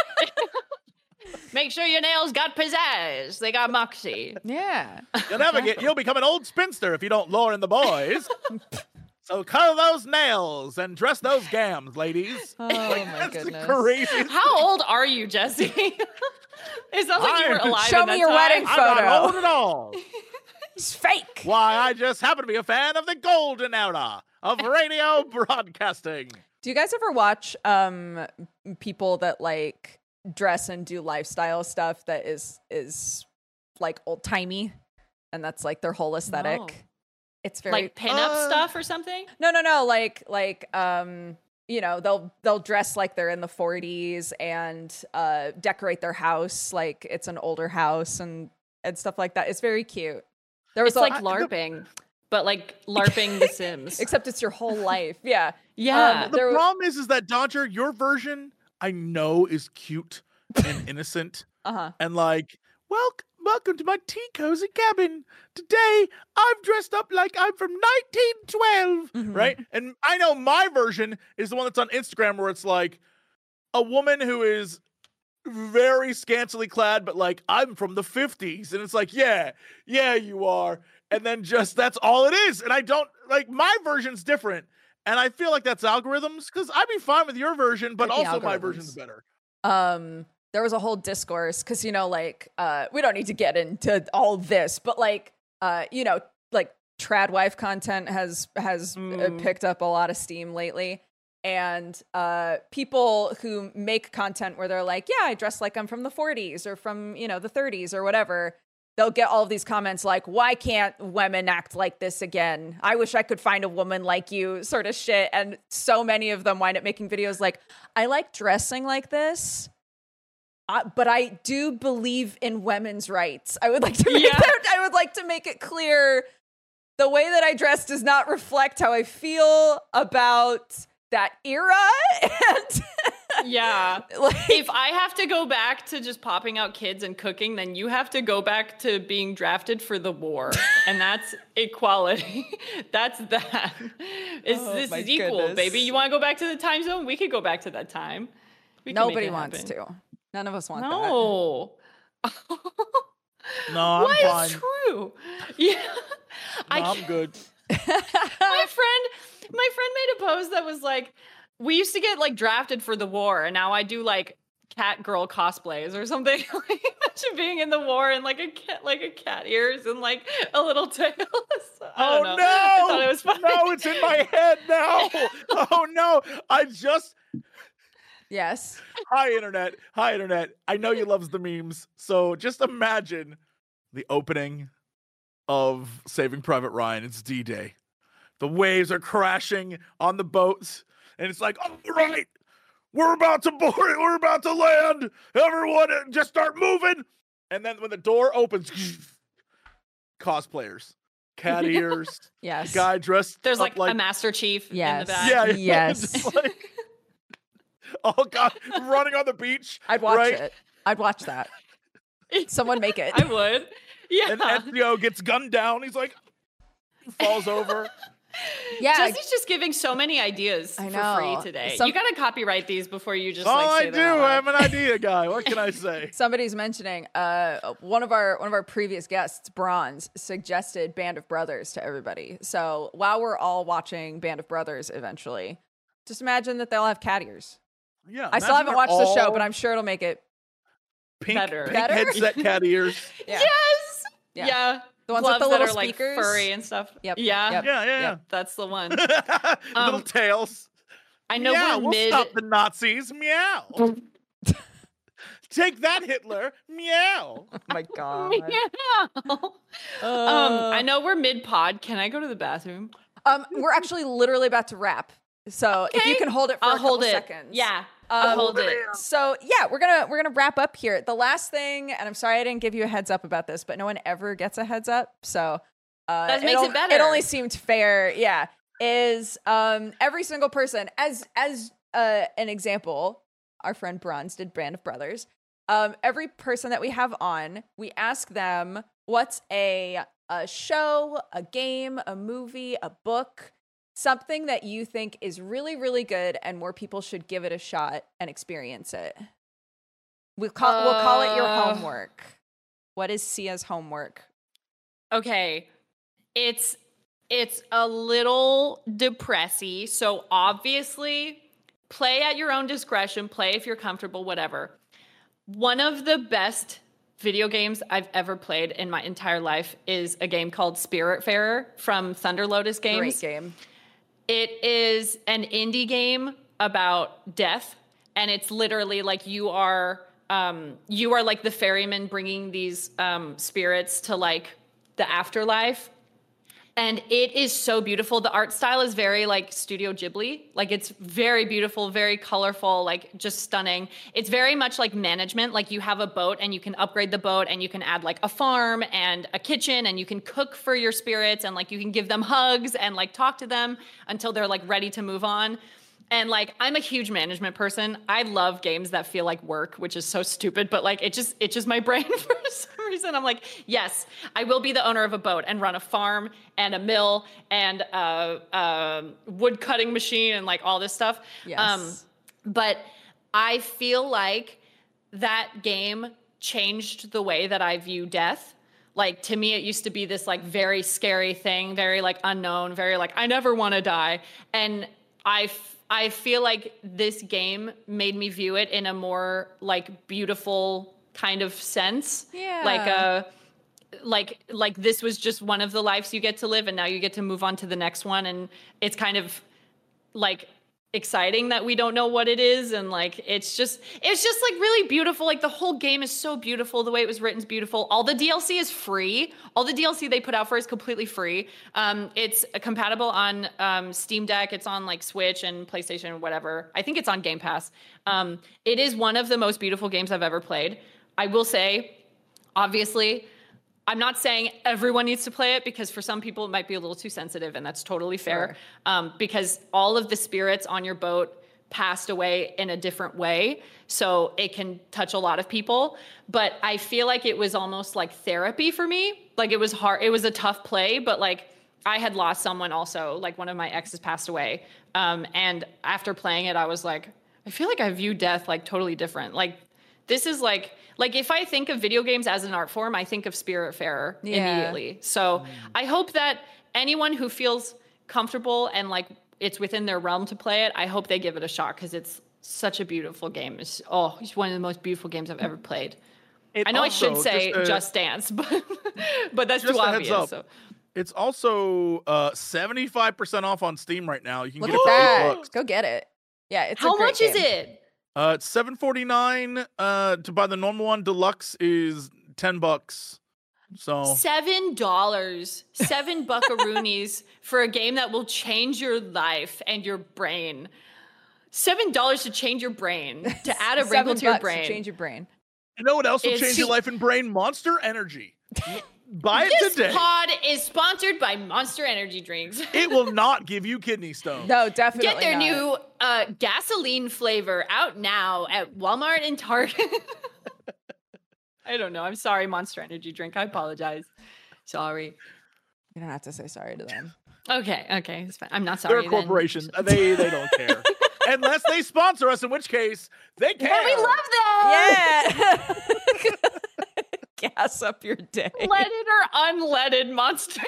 Make sure your nails got pizzazz. They got moxie. Yeah. You'll become an old spinster if you don't lure in the boys. So color those nails and dress those gams, ladies. Oh my That's the goodness. craziest. How old are you, Jesse? It sounds like you were I'm- alive. Show in me that your time. wedding I'm not photo. old at all. It's fake. Why, I just happen to be a fan of the golden era of radio broadcasting. Do you guys ever watch people that like dress and do lifestyle stuff that is like old timey, and that's like their whole aesthetic? No. It's very Like pinup stuff or something? No, like you know, they'll dress like they're in the 40s and decorate their house like it's an older house and stuff like that. It's very cute. There was It's like LARPing, but like LARPing The Sims. except it's your whole life. Yeah. Yeah. The problem is that Dodger, your version, I know is cute and innocent, Uh-huh. and like, welcome to my tea cozy cabin. Today, I've dressed up like I'm from 1912, Mhm. right? And I know my version is the one that's on Instagram where it's like a woman who is very scantily clad, but like, I'm from the 50s. And it's like, yeah, you are. And then just, that's all it is. And I don't, like, my version's different. And I feel like that's algorithms, because I'd be fine with your version, but Could be also my algorithms. version's better. There was a whole discourse because, you know, like, we don't need to get into all this, but like, you know, like trad wife content has picked up a lot of steam lately. And people who make content where they're like, yeah, I dress like I'm from the 40s or from, you know, the 30s or whatever. they'll get all of these comments like, why can't women act like this again? I wish I could find a woman like you, sort of shit. And so many of them wind up making videos like, I like dressing like this, but I do believe in women's rights. I would like to make I would like to make it clear the way that I dress does not reflect how I feel about that era. And yeah. like, if I have to go back to just popping out kids and cooking, then you have to go back to being drafted for the war. And that's equality. That's that. This is equal, baby. You want to go back to the time zone? We could go back to that time. Nobody wants to. None of us want that. No. No, I'm What fine. is true? Yeah. I'm good. my friend made a post that was like, we used to get like drafted for the war, and now I do like cat girl cosplays or something. Like, imagine being in the war and like a cat ears and like a little tail. I don't know. No! I thought it was funny. No, it's in my head now. Oh no! Yes. Hi internet. I know you loves the memes. So just imagine the opening of Saving Private Ryan. It's D-Day. The waves are crashing on the boats, and it's like, all right, we're about to board it. We're about to land. Everyone, just start moving. And then when the door opens, cosplayers, cat ears, Yes. guy dressed. There's up like a Master Chief in Yes. the back. Yeah. Yes. Just like, oh God, running on the beach. I'd watch right? it. I'd watch that. Someone make it. I would. Yeah. And Ezio gets gunned down. He's like, falls over. Yeah. Jesse's just giving so many ideas I for know. free today. Some- You gotta copyright these before you just All like I say do, them out loud. I'm an idea guy. What can I say? Somebody's mentioning one of our previous guests, Bronze, suggested Band of Brothers to everybody. So while we're all watching Band of Brothers eventually, just imagine that they'll have cat ears. Yeah, I still haven't watched the show, but I'm sure it'll make it pink, better. pink Better? headset cat ears. yeah. Yes. Yeah. Yeah. The ones with Gloves the that little are like speakers. furry and stuff. Yep. Yeah. Yep. Yeah. That's the one. Little tails. I know Yeah, we're we'll mid. stop the Nazis. Meow. Take that, Hitler. Meow. Oh my God. I know we're mid pod. Can I go to the bathroom? We're actually literally about to wrap. So if you Okay. can hold it for I'll a couple hold it. seconds. Yeah. I'll hold it. So yeah, we're gonna wrap up here. The last thing, and I'm sorry I didn't give you a heads up about this, but no one ever gets a heads up. So That makes it better. It only seemed fair. Yeah, is every single person as an example, our friend Bronze did Band of Brothers. Every person that we have on, we ask them what's a show, a game, a movie, a book, something that you think is really, really good and more people should give it a shot and experience it. We'll call it your homework. What is Sia's homework? Okay. It's a little depressy. So obviously, play at your own discretion. Play if you're comfortable, whatever. One of the best video games I've ever played in my entire life is a game called Spiritfarer from Thunder Lotus Games. Great game. It is an indie game about death, and it's literally like you are like the ferryman bringing these spirits to like the afterlife. And it is so beautiful. The art style is very like Studio Ghibli. Like it's very beautiful, very colorful, like just stunning. It's very much like management. Like you have a boat and you can upgrade the boat and you can add like a farm and a kitchen and you can cook for your spirits and like you can give them hugs and like talk to them until they're like ready to move on. And like I'm a huge management person. I love games that feel like work, which is so stupid, but like it's just my brain for some reason. I'm like, yes, I will be the owner of a boat and run a farm and a mill and a wood cutting machine and like all this stuff. Yes. But I feel like that game changed the way that I view death. Like to me, it used to be this like very scary thing, very like unknown, very like I never want to die. And I feel like this game made me view it in a more like beautiful kind of sense. Yeah. Like this was just one of the lives you get to live and now you get to move on to the next one. And it's kind of like, exciting that we don't know what it is, and like it's just like really beautiful. Like the whole game is so beautiful. The way it was written is beautiful. All the DLC is free. All the DLC they put out for it is completely free. It's compatible on Steam Deck. It's on like Switch and PlayStation or whatever. I think it's on Game Pass. It is one of the most beautiful games I've ever played. I will say, obviously, I'm not saying everyone needs to play it, because for some people it might be a little too sensitive, and that's totally fair. Sure. Because all of the spirits on your boat passed away in a different way, so it can touch a lot of people. But I feel like it was almost like therapy for me. Like it was hard. It was a tough play, but like I had lost someone also. Like one of my exes passed away. And after playing it, I was like, I feel like I view death like totally different. Like this is like if I think of video games as an art form, I think of Spiritfarer immediately. So I hope that anyone who feels comfortable and like it's within their realm to play it, I hope they give it a shot, because it's such a beautiful game. It's one of the most beautiful games I've ever played. I know also, I should say Just Dance, but that's too obvious. So. It's also 75% off on Steam right now. You can Look get at it for that. $8. Go get it. Yeah, it's how a great much game. is it? It's $7.49. To buy the normal one, deluxe is $10. So $7, 7 buckaroonies for a game that will change your life and your brain. $7 to change your brain, to add a wrinkle to your brain. To change your brain. You know what else will change your life and brain? Monster Energy. Buy it today. This pod is sponsored by Monster Energy drinks. It will not give you kidney stones. No, definitely Get their not. new gasoline flavor out now at Walmart and Target. I don't know. I'm sorry, Monster Energy drink. I apologize. Sorry. You don't have to say sorry to them. Okay, it's fine. I'm not sorry. They're a corporation. They don't care. Unless they sponsor us, in which case they care. But we love them. Yeah. Gas up your day. Leaded or unleaded Monster.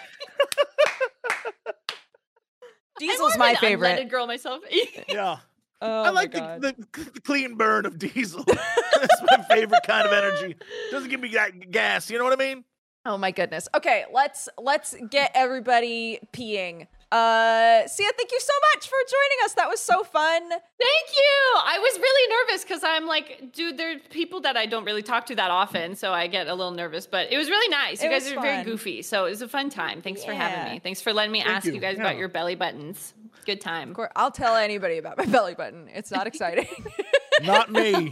Diesel's my favorite. Unleaded girl myself. Yeah. Oh, I like the clean burn of diesel. That's my favorite kind of energy. Doesn't give me that gas. You know what I mean? Oh my goodness. Okay, let's get everybody peeing. Sia, thank you so much for joining us. That was so fun. Thank you. I was really nervous because I'm like, dude, there's people that I don't really talk to that often, so I get a little nervous. But it was really nice. You guys are very goofy, so it was a fun time. Thanks for having me. Thanks for letting me ask you guys about your belly buttons. Good time. Of course, I'll tell anybody about my belly button. It's not exciting. Not me.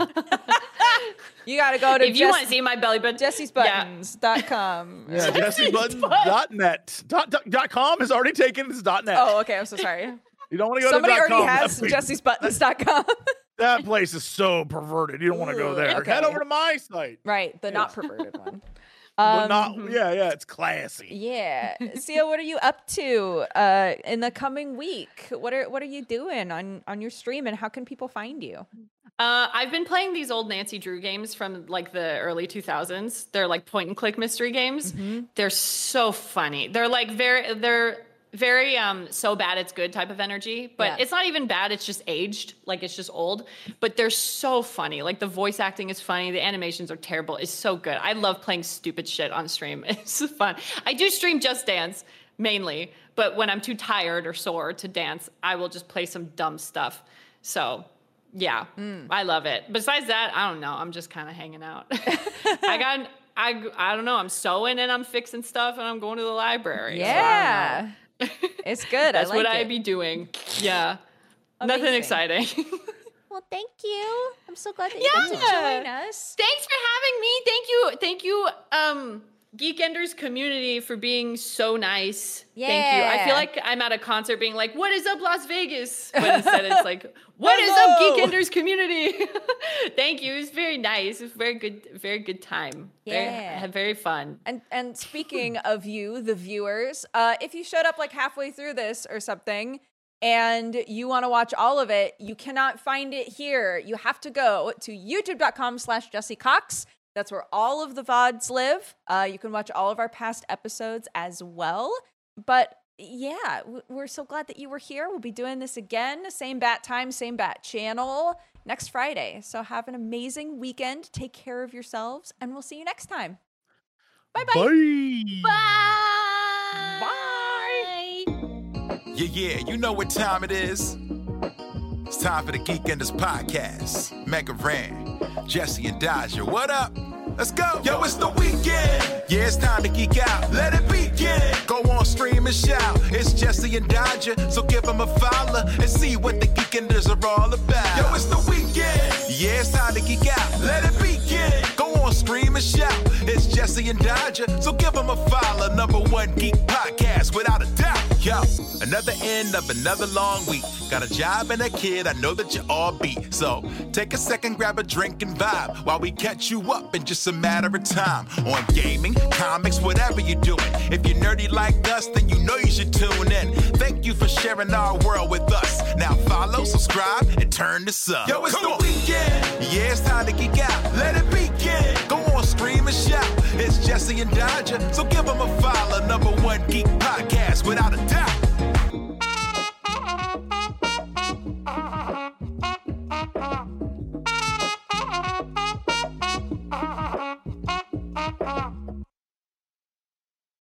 You gotta go to if you want to see my belly button, jessysbuttons.com. Yeah, jessysbuttons.net. .com is already taken. It's .net. Oh, okay. I'm so sorry. You don't want to go Somebody to .com. already has jessysbuttons.com. That place is so perverted. You don't want to go there. Okay. Head over to my site. Right, the not perverted one. But it's classy. Yeah. Sia, what are you up to in the coming week? What are you doing on your stream, and how can people find you? I've been playing these old Nancy Drew games from like the early 2000s. They're like point and click mystery games. Mm-hmm. They're so funny. They're like very so bad it's good type of energy, but it's not even bad. It's just aged. Like it's just old, but they're so funny. Like the voice acting is funny. The animations are terrible. It's so good. I love playing stupid shit on stream. It's fun. I do stream Just Dance mainly, but when I'm too tired or sore to dance, I will just play some dumb stuff. So yeah, I love it. Besides that, I don't know. I'm just kind of hanging out. I don't know. I'm sewing and I'm fixing stuff and I'm going to the library. Yeah. So it's good. That's I like what it. I'd be doing. Yeah. Amazing. Nothing exciting. Well, thank you. I'm so glad that you got to join us. Thanks for having me. Thank you, Geekenders community for being so nice. Yeah. Thank you. I feel like I'm at a concert being like, what is up, Las Vegas? But instead it's like, what is up, Hello. Geekenders community? Thank you. It's very nice. It's very good time. Yeah. Very fun. And speaking of you, the viewers, if you showed up like halfway through this or something and you want to watch all of it, you cannot find it here. You have to go to youtube.com/Jessie Cox. That's where all of the VODs live. You can watch all of our past episodes as well. But yeah, we're so glad that you were here. We'll be doing this again. Same bat time, same bat channel next Friday. So have an amazing weekend. Take care of yourselves, and we'll see you next time. Bye-bye. Bye. Bye. Yeah, you know what time it is. It's time for the Geek Enders Podcast. Mega Ran, Jesse and Dodger, what up? Let's go. Yo, it's the weekend. Yeah, it's time to geek out. Let it begin. Go on, stream and shout. It's Jesse and Dodger, so give them a follow and see what the Geek Enders are all about. Yo, it's the weekend. Yeah, it's time to geek out. Let it begin. Go on, stream and shout. It's Jesse and Dodger, so give them a follow. #1 geek podcast, without a doubt. Yo, another end of another long week. Got a job and a kid, I know that you all beat. So take a second, grab a drink and vibe while we catch you up in just a matter of time. On gaming, comics, whatever you're doing. If you're nerdy like us, then you know you should tune in. Thank you for sharing our world with us. Now follow, subscribe, and turn this up. Yo, it's the weekend. Yeah, it's time to geek out. Let it begin. Go on, stream and shout. It's Jesse and Dodger, so give them a follow. #1 geek podcast, without a doubt.